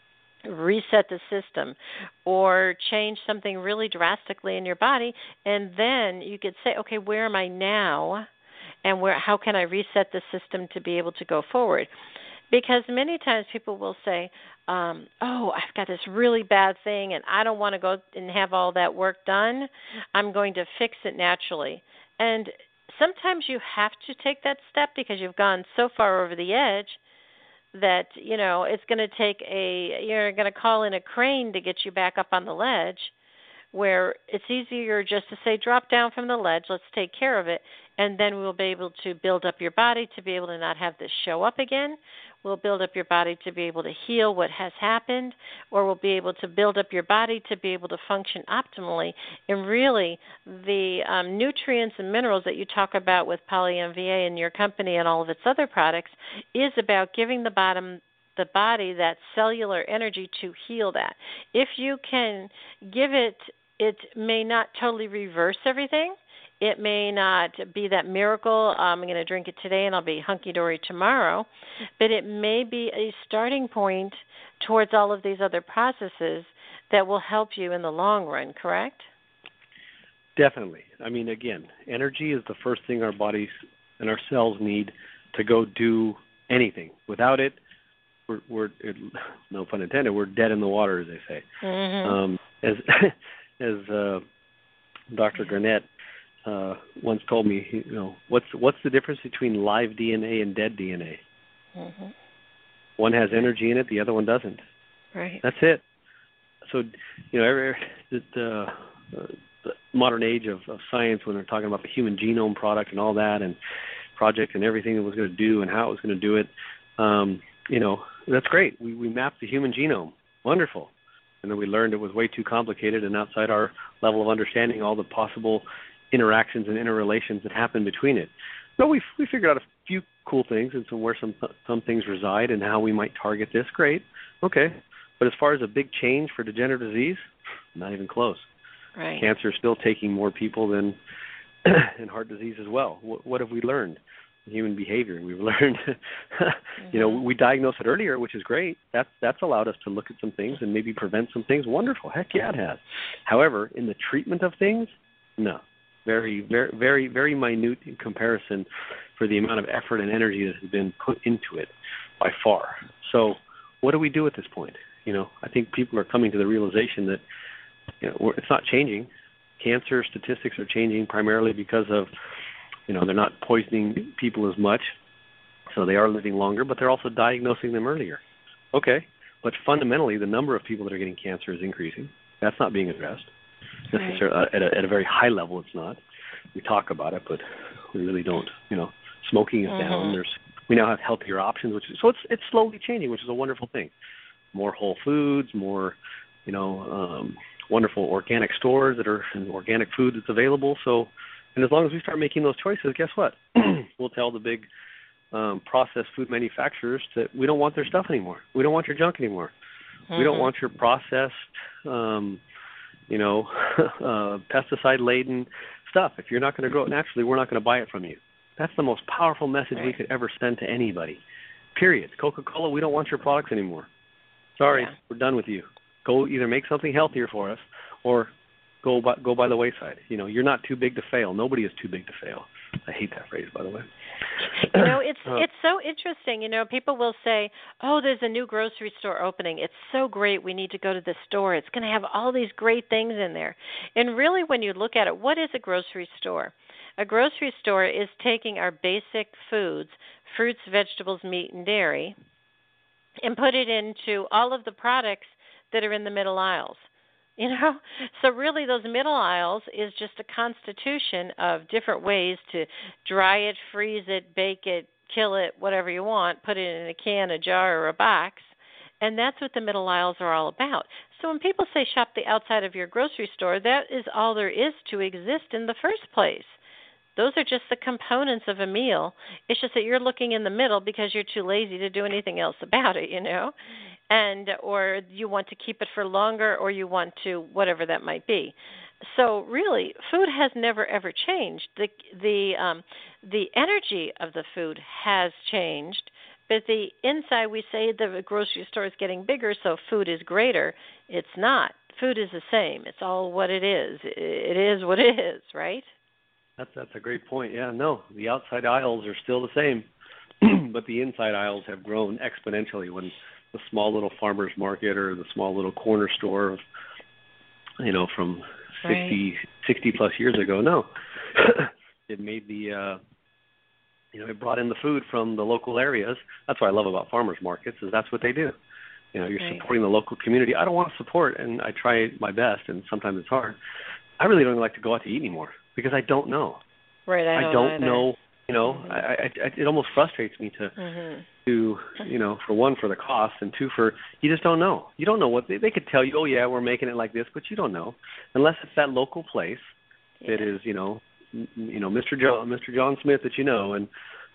reset the system or change something really drastically in your body, and then you could say, okay, where am I now? And where, how can I reset the system to be able to go forward? Because many times people will say, um, oh, I've got this really bad thing, and I don't want to go and have all that work done. I'm going to fix it naturally. And sometimes you have to take that step because you've gone so far over the edge that, you know, it's going to take a, you're going to call in a crane to get you back up on the ledge, where it's easier just to say, drop down from the ledge, let's take care of it, and then we'll be able to build up your body to be able to not have this show up again. We'll build up your body to be able to heal what has happened, or we'll be able to build up your body to be able to function optimally. And really, the um, nutrients and minerals that you talk about with Poly-M V A and your company and all of its other products is about giving the bottom the body that cellular energy to heal that. If you can give it, it may not totally reverse everything. It may not be that miracle, um, I'm going to drink it today and I'll be hunky-dory tomorrow, but it may be a starting point towards all of these other processes that will help you in the long run, correct? Definitely. I mean, again, energy is the first thing our bodies and our cells need to go do anything. Without it, we're, we're it, no pun intended, we're dead in the water, as they say. Mm-hmm. Um, as as uh, Doctor Garnett uh, once told me, you know, what's what's the difference between live D N A and dead D N A? Mm-hmm. One has energy in it, the other one doesn't. Right. That's it. So, you know, every, the, the, the modern age of, of science, when they're talking about the Human Genome Project and all that, and project and everything it was going to do and how it was going to do it, um, you know, that's great. We we mapped the human genome. Wonderful. And then we learned it was way too complicated and outside our level of understanding all the possible interactions and interrelations that happen between it. So we we figured out a few cool things and some where some some things reside and how we might target this. Great. Okay. But as far as a big change for degenerative disease, not even close. Right. Cancer is still taking more people than and heart disease as well. What, what have we learned? Human behavior. We've learned, mm-hmm. you know, we diagnose it earlier, which is great. That's that's allowed us to look at some things and maybe prevent some things. Wonderful. Heck yeah, it has. However, in the treatment of things, no. Very, very, very, very minute in comparison for the amount of effort and energy that has been put into it by far. So what do we do at this point? You know, I think people are coming to the realization that, you know, it's not changing. Cancer statistics are changing primarily because of, you know, they're not poisoning people as much, so they are living longer, but they're also diagnosing them earlier. Okay, but fundamentally, the number of people that are getting cancer is increasing. That's not being addressed. Necessarily, right. at, a, at a very high level, it's not. We talk about it, but we really don't. You know, smoking is mm-hmm. down. There's we now have healthier options, which is so it's it's slowly changing, which is a wonderful thing. More whole foods, more, you know, um, wonderful organic stores that are and organic food that's available. So. And as long as we start making those choices, guess what? We'll tell the big um, processed food manufacturers that we don't want their stuff anymore. We don't want your junk anymore. Mm-hmm. We don't want your processed, um, you know, uh, pesticide-laden stuff. If you're not going to grow it naturally, we're not going to buy it from you. That's the most powerful message right. we could ever send to anybody. Period. Coca-Cola, we don't want your products anymore. Sorry, yeah. we're done with you. Go either make something healthier for us or Go by, go by the wayside. You know, you're not too big to fail. Nobody is too big to fail. I hate that phrase, by the way. You know, it's uh, it's so interesting. You know, people will say, "Oh, there's a new grocery store opening. It's so great. We need to go to the store. It's going to have all these great things in there." And really, when you look at it, what is a grocery store? A grocery store is taking our basic foods, fruits, vegetables, meat, and dairy, and put it into all of the products that are in the middle aisles. You know, so really those middle aisles is just a constitution of different ways to dry it, freeze it, bake it, kill it, whatever you want, put it in a can, a jar, or a box. And that's what the middle aisles are all about. So when people say shop the outside of your grocery store, that is all there is to exist in the first place. Those are just the components of a meal. It's just that you're looking in the middle because you're too lazy to do anything else about it, you know, and or you want to keep it for longer or you want to whatever that might be. So really, food has never, ever changed. The the um, the energy of the food has changed, but the inside we say the grocery store is getting bigger, so food is greater. It's not. Food is the same. It's all what it is. It is what it is, right? That's that's a great point. Yeah, no, the outside aisles are still the same, but the inside aisles have grown exponentially when the small little farmer's market or the small little corner store of, you know, from sixty, right. sixty plus years ago. No, it made the, uh, you know, it brought in the food from the local areas. That's what I love about farmers markets is that's what they do. You know, you're right. supporting the local community. I don't want to support, and I try my best, and sometimes it's hard. I really don't like to go out to eat anymore because I don't know. Right, I don't, I don't either. know. You know, mm-hmm. I, I, I, it almost frustrates me to, mm-hmm. to, you know, for one, for the cost, and two, for you just don't know. You don't know what they, they could tell you. Oh, yeah, we're making it like this, but you don't know unless it's that local place yeah. that is, you know, you know, Mister John, Mister John Smith that you know, and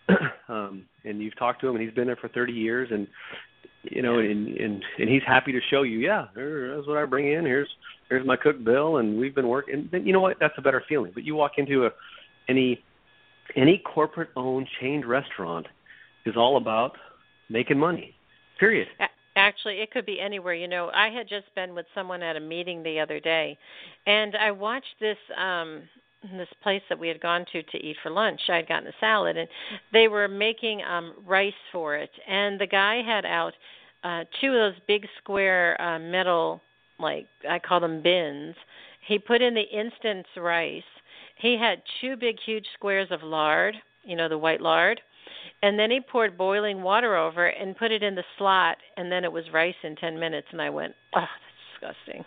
um, and you've talked to him, and he's been there for thirty years, and you know, and and and he's happy to show you. Yeah, here's what I bring in. Here's here's my cook bill, and we've been working. And then, you know what? That's a better feeling. But you walk into a any any corporate-owned chained restaurant is all about making money. Period. Actually, it could be anywhere. You know, I had just been with someone at a meeting the other day, and I watched this um, this place that we had gone to to eat for lunch. I had gotten a salad, and they were making um, rice for it. And the guy had out uh, two of those big square uh, metal, like I call them bins, He put in the instant rice. He had two big, huge squares of lard, you know, the white lard. And then he poured boiling water over it and put it in the slot, and then it was rice in ten minutes. And I went, oh, that's disgusting.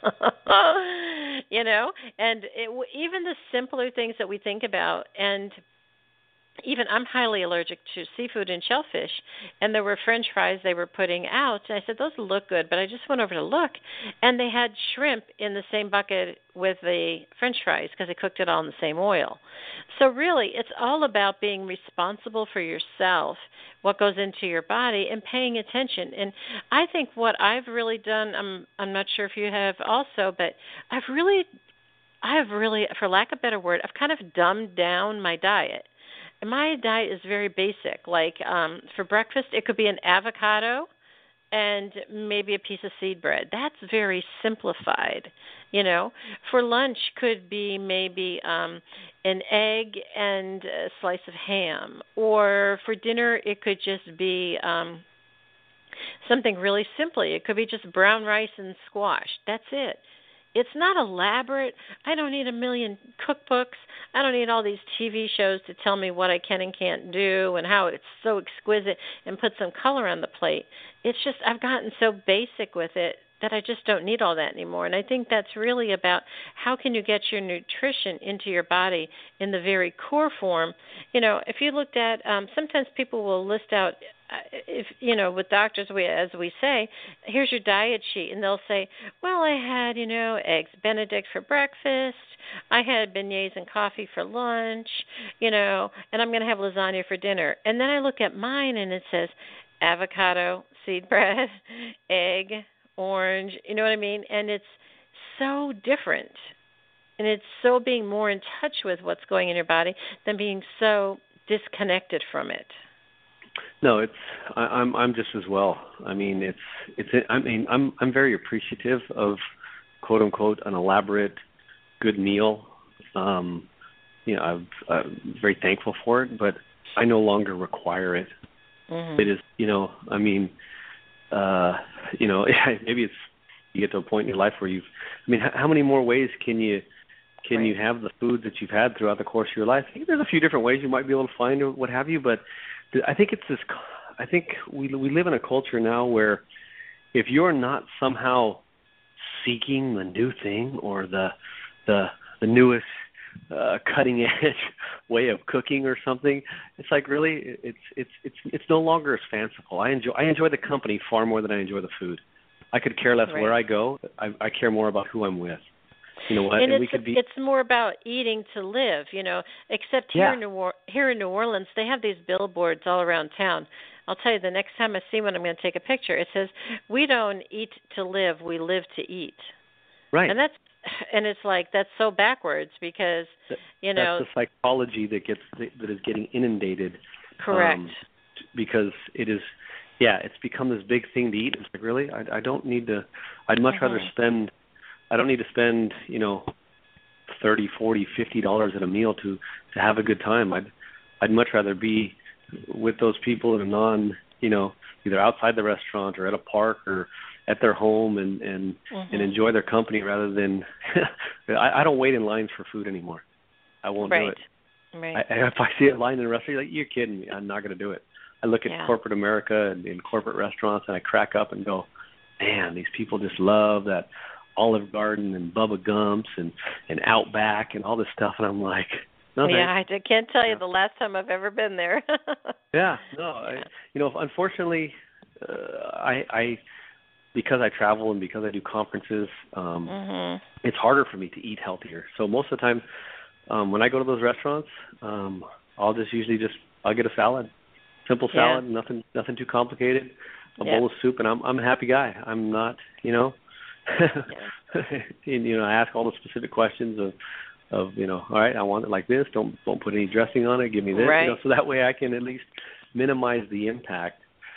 You know, and it, even the simpler things that we think about, and even I'm highly allergic to seafood and shellfish, and there were French fries they were putting out, and I said, those look good, but I just went over to look, and they had shrimp in the same bucket with the French fries because they cooked it all in the same oil. So really, it's all about being responsible for yourself, what goes into your body, and paying attention. And I think what I've really done, I'm I'm not sure if you have also, but I've really, I've really, for lack of a better word, I've kind of dumbed down my diet. And my diet is very basic. Like um, for breakfast, it could be an avocado and maybe a piece of seed bread. That's very simplified, you know. For lunch could be maybe um, an egg and a slice of ham. Or for dinner, it could just be um, something really simply. It could be just brown rice and squash. That's it. It's not elaborate. I don't need a million cookbooks. I don't need all these T V shows to tell me what I can and can't do and how it's so exquisite and put some color on the plate. It's just I've gotten so basic with it that I just don't need all that anymore. And I think that's really about how can you get your nutrition into your body in the very core form. You know, if you looked at, um, sometimes people will list out, if you know, with doctors, we as we say, here's your diet sheet, and they'll say, well, I had, you know, eggs Benedict for breakfast, I had beignets and coffee for lunch, you know, and I'm going to have lasagna for dinner. And then I look at mine, and it says avocado, seed bread, egg, orange, you know what I mean? And it's so different, and it's so being more in touch with what's going in your body than being so disconnected from it. No, it's I, I'm I'm just as well. I mean, it's it's I mean I'm I'm very appreciative of quote unquote an elaborate good meal. Um, you know, I've, I'm very thankful for it, but I no longer require it. Mm-hmm. It is, you know, I mean, uh, you know, maybe it's you get to a point in your life where you've. I mean, how many more ways can you can right. you have the foods that you've had throughout the course of your life? I think there's a few different ways you might be able to find or what have you, but I think it's this. I think we we live in a culture now where if you're not somehow seeking the new thing or the the the newest uh, cutting edge way of cooking or something, it's like really it's it's it's it's no longer as fanciful. I enjoy I enjoy the company far more than I enjoy the food. I could care less right. where I go. I, I care more about who I'm with. You know what? And, and it's, we could be. It's more about eating to live, you know. Except here yeah. in New or- here in New Orleans, they have these billboards all around town. I'll tell you, the next time I see one, I'm going to take a picture. It says, "We don't eat to live; we live to eat." Right. And that's and it's like that's so backwards because that, you know that's the psychology that gets that is getting inundated. Correct. Um, because it is. Yeah, it's become this big thing to eat. It's like, really? I, I don't need to. I'd much mm-hmm. rather spend. I don't need to spend, you know, thirty, forty, fifty dollars at a meal to, to have a good time. I'd I'd much rather be with those people in a non, you know, either outside the restaurant or at a park or at their home and and, mm-hmm. and enjoy their company rather than. I, I don't wait in lines for food anymore. I won't right. do it. Right. I, if I see a line in a restaurant, like, you're kidding me. I'm not going to do it. I look at yeah. corporate America and in corporate restaurants, and I crack up and go, man, these people just love that Olive Garden and Bubba Gumps and, and Outback and all this stuff. And I'm like, no, yeah, I can't tell you yeah. the last time I've ever been there. yeah, no, I, you know, unfortunately, uh, I, I, because I travel and because I do conferences, um, mm-hmm. it's harder for me to eat healthier. So most of the time, um, when I go to those restaurants, um, I'll just usually just, I'll get a salad. Simple salad, yeah. nothing, nothing too complicated. A yeah. bowl of soup, and I'm, I'm a happy guy. I'm not, you know, yeah. and, you know, I ask all the specific questions of, of, you know, all right, I want it like this. Don't, don't put any dressing on it. Give me this, right. you know, so that way I can at least minimize the impact,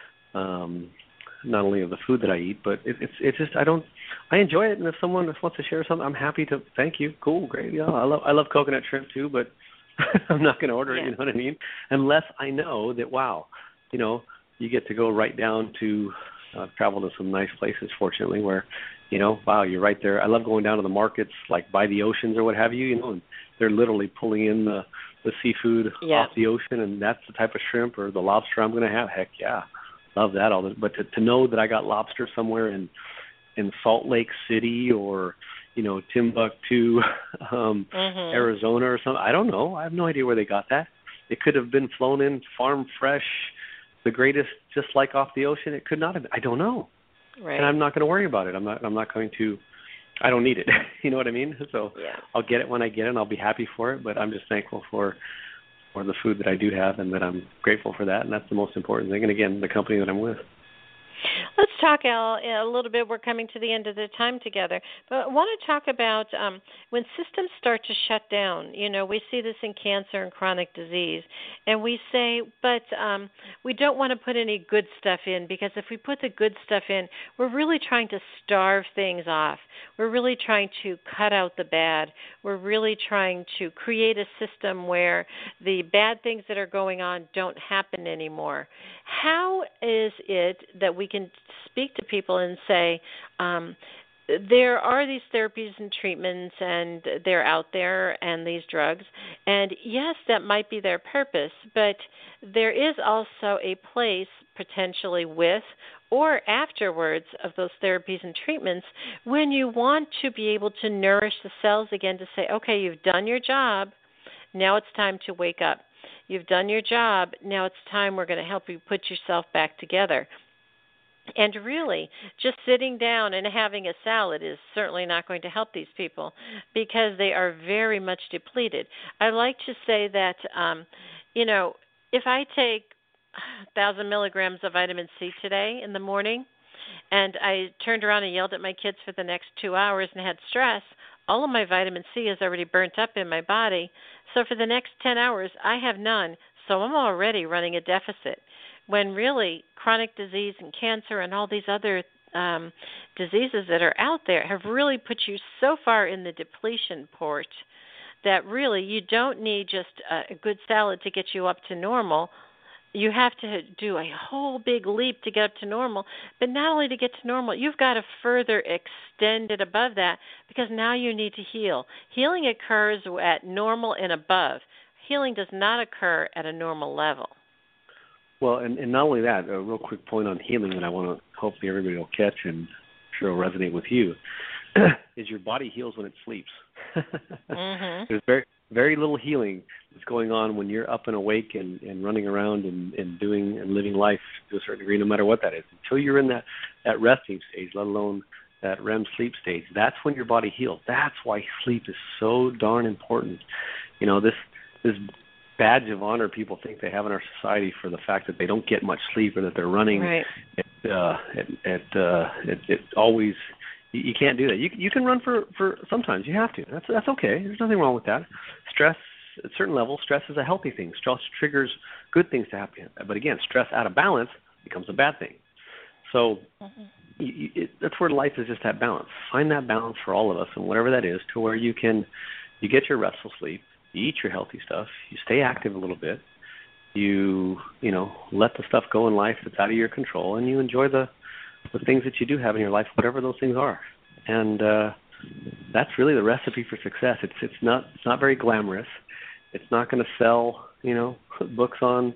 um, not only of the food that I eat, but it, it's, it's just I don't, I enjoy it. And if someone wants to share something, I'm happy to. Thank you. Cool, great. Yeah, I love, I love coconut shrimp too, but. I'm not going to order it, yeah. you know what I mean? Unless I know that, wow, you know, you get to go right down to I've traveled to some nice places, fortunately, where, you know, wow, you're right there. I love going down to the markets, like by the oceans or what have you, you know, and they're literally pulling in the, the seafood yeah. off the ocean, and that's the type of shrimp or the lobster I'm going to have. Heck yeah, love that. All this. But to, to know that I got lobster somewhere in, in Salt Lake City or, you know, Timbuktu, um, mm-hmm. Arizona or something, I don't know. I have no idea where they got that. It could have been flown in farm fresh, the greatest, just like off the ocean. It could not have been. I don't know. Right. And I'm not going to worry about it. I'm not I'm not going to, I don't need it. You know what I mean? So yeah. I'll get it when I get it, and I'll be happy for it. But I'm just thankful for, for the food that I do have, and that I'm grateful for that. And that's the most important thing. And again, the company that I'm with. Let's talk, Al, a little bit. We're coming to the end of the time together. But I want to talk about um, when systems start to shut down. You know, we see this in cancer and chronic disease. And we say, but um, we don't want to put any good stuff in, because if we put the good stuff in, we're really trying to starve things off. We're really trying to cut out the bad. We're really trying to create a system where the bad things that are going on don't happen anymore. How is it that we can speak to people and say, um, there are these therapies and treatments, and they're out there, and these drugs, and yes, that might be their purpose, but there is also a place potentially with or afterwards of those therapies and treatments when you want to be able to nourish the cells again, to say, okay, you've done your job, now it's time to wake up. You've done your job, now it's time we're going to help you put yourself back together. And really, just sitting down and having a salad is certainly not going to help these people, because they are very much depleted. I like to say that, um, you know, if I take one thousand milligrams of vitamin C today in the morning, and I turned around and yelled at my kids for the next two hours and had stress, all of my vitamin C is already burnt up in my body. So for the next ten hours, I have none. So I'm already running a deficit. When really chronic disease and cancer and all these other um, diseases that are out there have really put you so far in the depletion port that really you don't need just a, a good salad to get you up to normal. You have to do a whole big leap to get up to normal. But not only to get to normal, you've got to further extend it above that, because now you need to heal. Healing occurs at normal and above. Healing does not occur at a normal level. Well, and, and not only that, a real quick point on healing that I want to hopefully everybody will catch, and I'm sure will resonate with you, is your body heals when it sleeps. mm-hmm. There's very very little healing that's going on when you're up and awake and, and running around and, and doing and living life to a certain degree, no matter what that is. Until you're in that, that resting stage, let alone that R E M sleep stage, that's when your body heals. That's why sleep is so darn important. You know, this this badge of honor people think they have in our society for the fact that they don't get much sleep, or that they're running right. at, uh, at, at, uh, at, at always. You, you can't do that. You you can run for, for sometimes. You have to. That's that's okay. There's nothing wrong with that. Stress at certain levels, stress is a healthy thing. Stress triggers good things to happen. But again, stress out of balance becomes a bad thing. So mm-hmm. you, it, that's where life is, just that balance. Find that balance for all of us, and whatever that is, to where you can you get your restful sleep. You eat your healthy stuff. You stay active a little bit. You, you know, let the stuff go in life that's out of your control, and you enjoy the, the things that you do have in your life, whatever those things are. And uh, that's really the recipe for success. It's it's not it's not very glamorous. It's not going to sell, you know, books on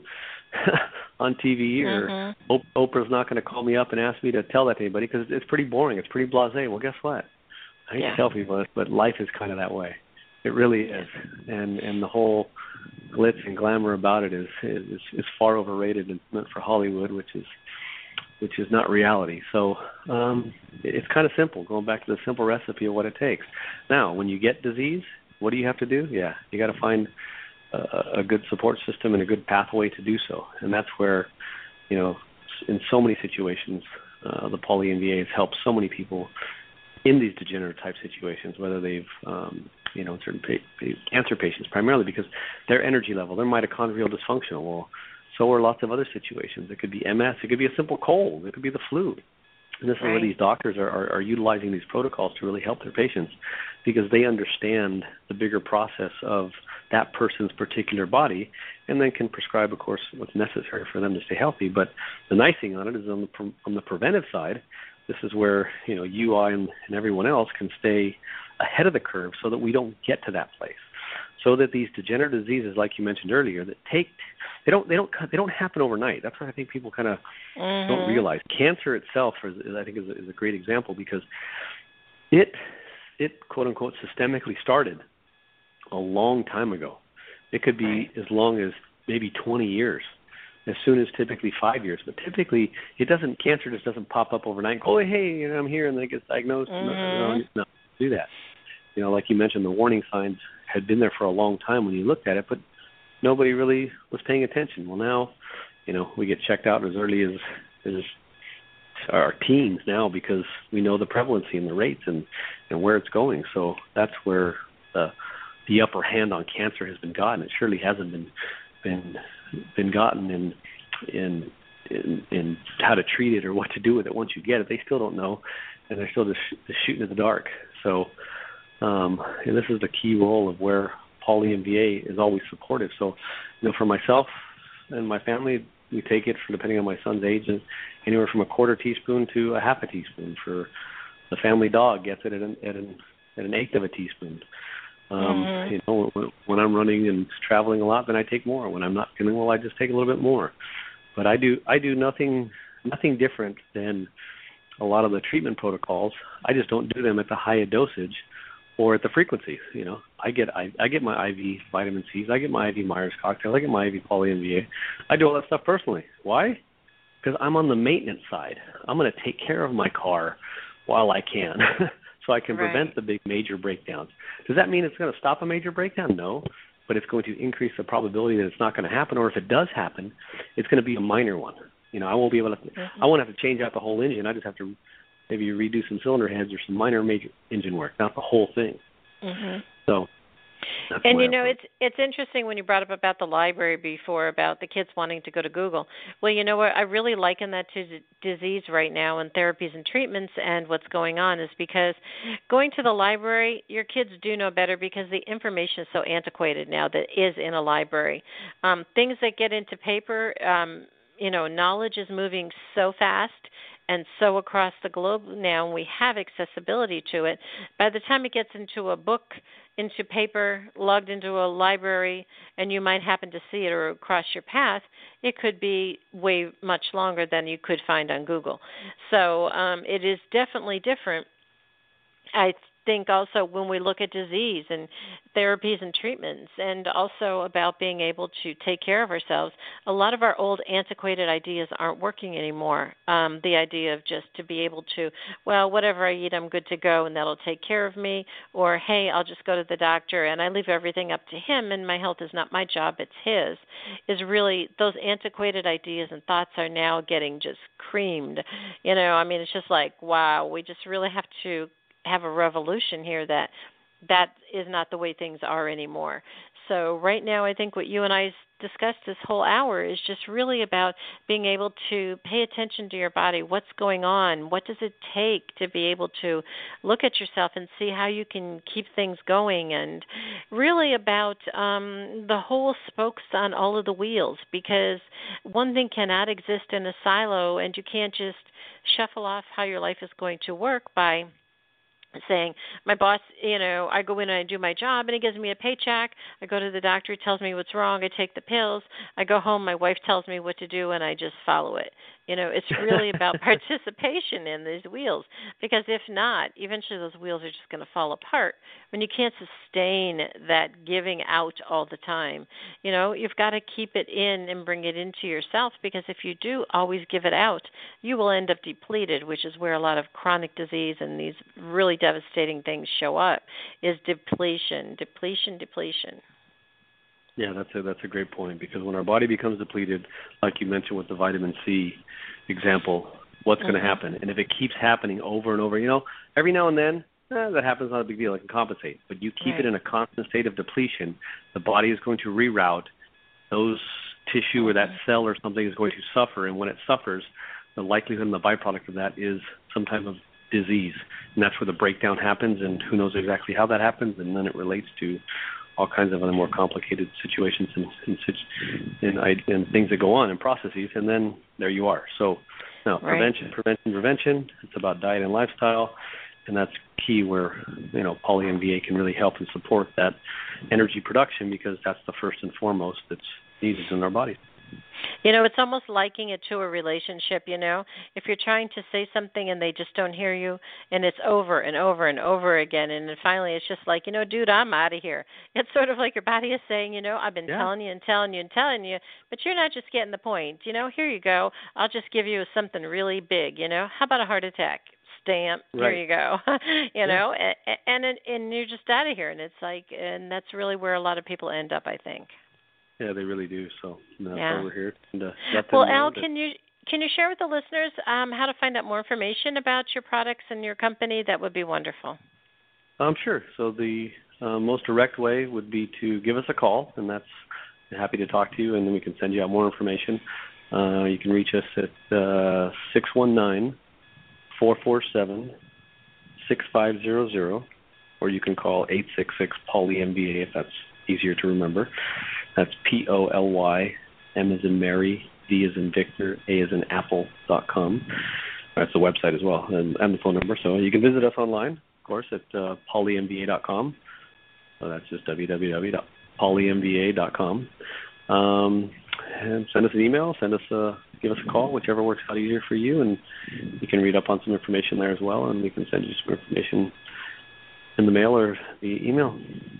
on T V, or mm-hmm. Oprah's not going to call me up and ask me to tell that to anybody, because it's pretty boring. It's pretty blasé. Well, guess what? I hate yeah. to tell people this, but life is kind of that way. It really is, and and the whole glitz and glamour about it is is, is far overrated and meant for Hollywood, which is which is not reality. So um, it's kind of simple. Going back to the simple recipe of what it takes. Now, when you get disease, what do you have to do? Yeah, you got to find a, a good support system and a good pathway to do so, and that's where, you know, in so many situations, uh, the Poly N V A has helped so many people in these degenerative type situations, whether they've um, you know, certain pa- cancer patients, primarily because their energy level, their mitochondrial dysfunctional. Well, so are lots of other situations. It could be M S. It could be a simple cold. It could be the flu. And this is right. where these doctors are, are, are utilizing these protocols to really help their patients, because they understand the bigger process of that person's particular body, and then can prescribe, of course, what's necessary for them to stay healthy. But the nice thing on it is on the, on the preventive side, this is where, you know, you, I, and, and everyone else can stay ahead of the curve so that we don't get to that place. So that these degenerative diseases, like you mentioned earlier, that take they don't they don't they don't happen overnight. That's what I think people kind of mm-hmm. don't realize. Cancer itself, is, is, I think, is a, is a great example, because it it quote unquote systemically started a long time ago. It could be right. as long as maybe twenty years, as soon as typically five years. But typically, it doesn't. Cancer just doesn't pop up overnight. And go, oh, hey, you know, I'm here, and then it gets diagnosed. Mm-hmm. No, no, no, do that. You know, like you mentioned, the warning signs had been there for a long time when you looked at it, but nobody really was paying attention. Well, now, you know, we get checked out as early as, as our teens now, because we know the prevalency and the rates and, and where it's going. So that's where the the upper hand on cancer has been gotten. It surely hasn't been been been gotten in in in, in how to treat it or what to do with it once you get it. They still don't know, and they're still just, just shooting in the dark. So. Um, and this is the key role of where Poly M V A is always supportive. So, you know, for myself and my family, we take it, for depending on my son's age, and anywhere from a quarter teaspoon to a half a teaspoon. For the family dog, gets it at an at an, at an eighth of a teaspoon. Um, mm-hmm. You know, when, when I'm running and traveling a lot, then I take more. When I'm not feeling well, I just take a little bit more. But I do I do nothing nothing different than a lot of the treatment protocols. I just don't do them at the higher dosage or at the frequency. You know, I get I, I get my I V vitamin C's, I get my I V Myers cocktail, I get my I V Poly M V A. I do all that stuff personally. Why? Because I'm on the maintenance side. I'm going to take care of my car while I can, so I can right. prevent the big major breakdowns. Does that mean it's going to stop a major breakdown? No, but it's going to increase the probability that it's not going to happen, or if it does happen, it's going to be a minor one. You know, I won't be able to. Mm-hmm. I won't have to change out the whole engine. I just have to maybe redo some cylinder heads or some minor major engine work, not the whole thing. Mm-hmm. So, that's and you know, it's it's interesting when you brought up about the library before, about the kids wanting to go to Google. Well, you know what, I really liken that to d- disease right now and therapies and treatments, and what's going on is because going to the library, your kids do know better, because the information is so antiquated now that is in a library. Um, things that get into paper, um, you know, knowledge is moving so fast and so across the globe now, and we have accessibility to it. By the time it gets into a book, into paper, logged into a library, and you might happen to see it or cross your path, it could be way much longer than you could find on Google. So um, it is definitely different. I think also when we look at disease and therapies and treatments, and also about being able to take care of ourselves, a lot of our old antiquated ideas aren't working anymore. Um, the idea of just to be able to, well, whatever I eat, I'm good to go, and that'll take care of me, or, hey, I'll just go to the doctor and I leave everything up to him, and my health is not my job, it's his, is really, those antiquated ideas and thoughts are now getting just creamed. You know, I mean, it's just like, wow, we just really have to have a revolution here that that is not the way things are anymore. So right now, I think what you and I discussed this whole hour is just really about being able to pay attention to your body. What's going on? What does it take to be able to look at yourself and see how you can keep things going? And really about um, the whole spokes on all of the wheels, because one thing cannot exist in a silo, and you can't just shuffle off how your life is going to work by saying, my boss, you know, I go in and I do my job and he gives me a paycheck. I go to the doctor, he tells me what's wrong. I take the pills. I go home, my wife tells me what to do, and I just follow it. You know, it's really about participation in these wheels, because if not, eventually those wheels are just going to fall apart when you can't sustain that giving out all the time. You know, you've got to keep it in and bring it into yourself, because if you do always give it out, you will end up depleted, which is where a lot of chronic disease and these really devastating things show up, is depletion, depletion, depletion. Yeah, that's a, that's a great point, because when our body becomes depleted, like you mentioned with the vitamin C example, what's mm-hmm. going to happen? And if it keeps happening over and over, you know, every now and then, eh, that happens, not a big deal, it can compensate. But you keep right. it in a constant state of depletion, the body is going to reroute those tissue, or that cell or something is going to suffer, and when it suffers, the likelihood and the byproduct of that is some type of disease. And that's where the breakdown happens, and who knows exactly how that happens, and then it relates to all kinds of other more complicated situations and, and, and, and things that go on in processes, and then there you are. So now, right. prevention, prevention, prevention, it's about diet and lifestyle, and that's key where, you know, Poly M V A can really help and support that energy production, because that's the first and foremost that's needed in our bodies. You know, it's almost liking it to a relationship, you know. If you're trying to say something and they just don't hear you, and it's over and over and over again, and then finally it's just like, you know, dude, I'm out of here. It's sort of like your body is saying, you know, I've been yeah. telling you and telling you and telling you, but you're not just getting the point. You know, here you go. I'll just give you something really big, you know. How about a heart attack? Stamp, right. Here you go. you yeah. know, and, and and you're just out of here. And it's like, and that's really where a lot of people end up, I think. Yeah, they really do. So that's yeah. why we're here. And, uh, let them well, know Al, that... can you can you share with the listeners um, how to find out more information about your products and your company? That would be wonderful. Um, sure. So the uh, most direct way would be to give us a call, and that's I'm happy to talk to you, and then we can send you out more information. Uh, you can reach us at uh, six one nine, four four seven, six five zero zero, or you can call eight six six, P O L Y M V A if that's easier to remember. That's P O L Y, M as in Mary, V as in Victor, A as in Apple dot com. That's the website as well, and, and the phone number. So you can visit us online, of course, at uh, poly m v a dot com. So that's just w w w dot poly m v a dot com. Um, and send us an email, send us a, give us a call, whichever works out easier for you, and you can read up on some information there as well, and we can send you some information in the mail or via email.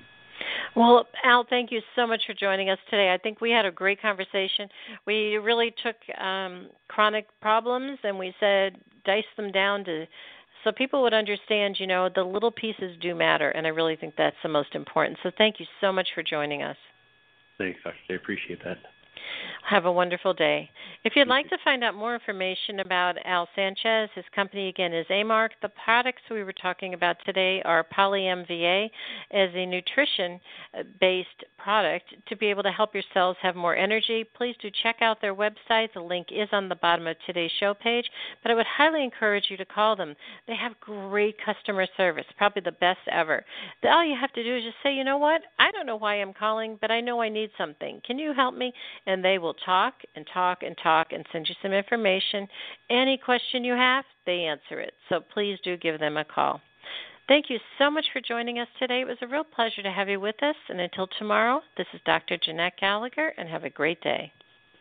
Well, Al, thank you so much for joining us today. I think we had a great conversation. We really took um, chronic problems and we said dice them down to so people would understand, you know, the little pieces do matter, and I really think that's the most important. So thank you so much for joining us. Thanks, Doctor I appreciate that. Have a wonderful day. If you'd like to find out more information about Al Sanchez, his company again is AMARC. The products we were talking about today are Poly M V A as a nutrition-based product to be able to help your cells have more energy. Please do check out their website. The link is on the bottom of today's show page, but I would highly encourage you to call them. They have great customer service, probably the best ever. All you have to do is just say, you know what, I don't know why I'm calling, but I know I need something. Can you help me? And they will talk and talk and talk and send you some information. Any question you have, they answer it. So please do give them a call. Thank you so much for joining us today. It was a real pleasure to have you with us. And until tomorrow, this is Doctor Jeanette Gallagher, and have a great day.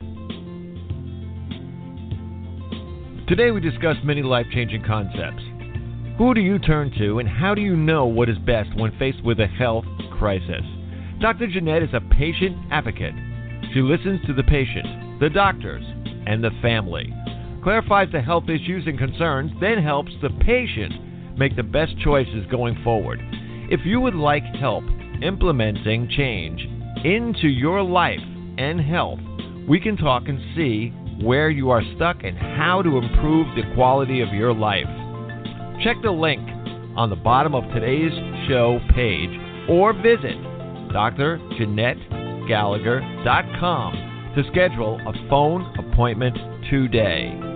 Today we discussed many life-changing concepts. Who do you turn to, and how do you know what is best when faced with a health crisis? Doctor Jeanette is a patient advocate. She listens to the patient, the doctors, and the family, clarifies the health issues and concerns, then helps the patient make the best choices going forward. If you would like help implementing change into your life and health, we can talk and see where you are stuck and how to improve the quality of your life. Check the link on the bottom of today's show page or visit Dr Jeanette Gallagher dot com to schedule a phone appointment today.